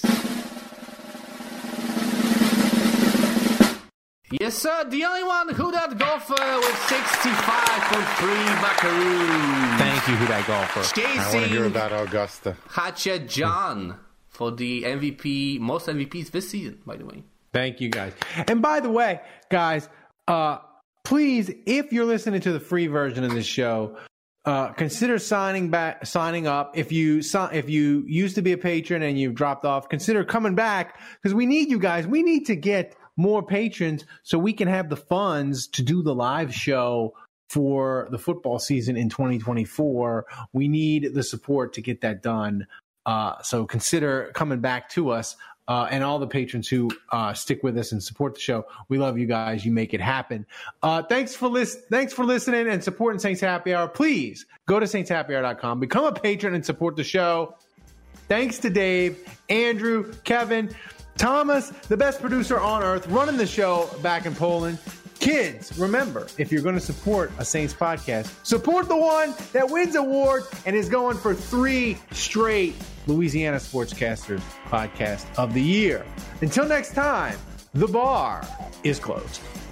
Yes, sir. The only one who that golfer with sixty-five point three buckaroo. Thank you, who that golfer. I want to hear Chasing about Augusta. Hatchet John for the M V P, most M V Ps this season, by the way. Thank you, guys. And by the way, guys, uh, please, if you're listening to the free version of this show, uh, consider signing back, signing up. If you if you used to be a patron and you've dropped off, consider coming back because we need you guys. We need to get more patrons so we can have the funds to do the live show for the football season in twenty twenty-four. We need the support to get that done. Uh, so consider coming back to us. Uh, and all the patrons who uh, stick with us and support the show. We love you guys. You make it happen. Uh, thanks for list- Thanks for listening and supporting Saints Happy Hour. Please go to saints happy hour dot com. Become a patron and support the show. Thanks to Dave, Andrew, Kevin, Thomas, the best producer on earth, running the show back in Poland. Kids, remember, if you're going to support a Saints podcast, support the one that wins award and is going for three straight Louisiana Sportscasters Podcast of the Year. Until next time, the bar is closed.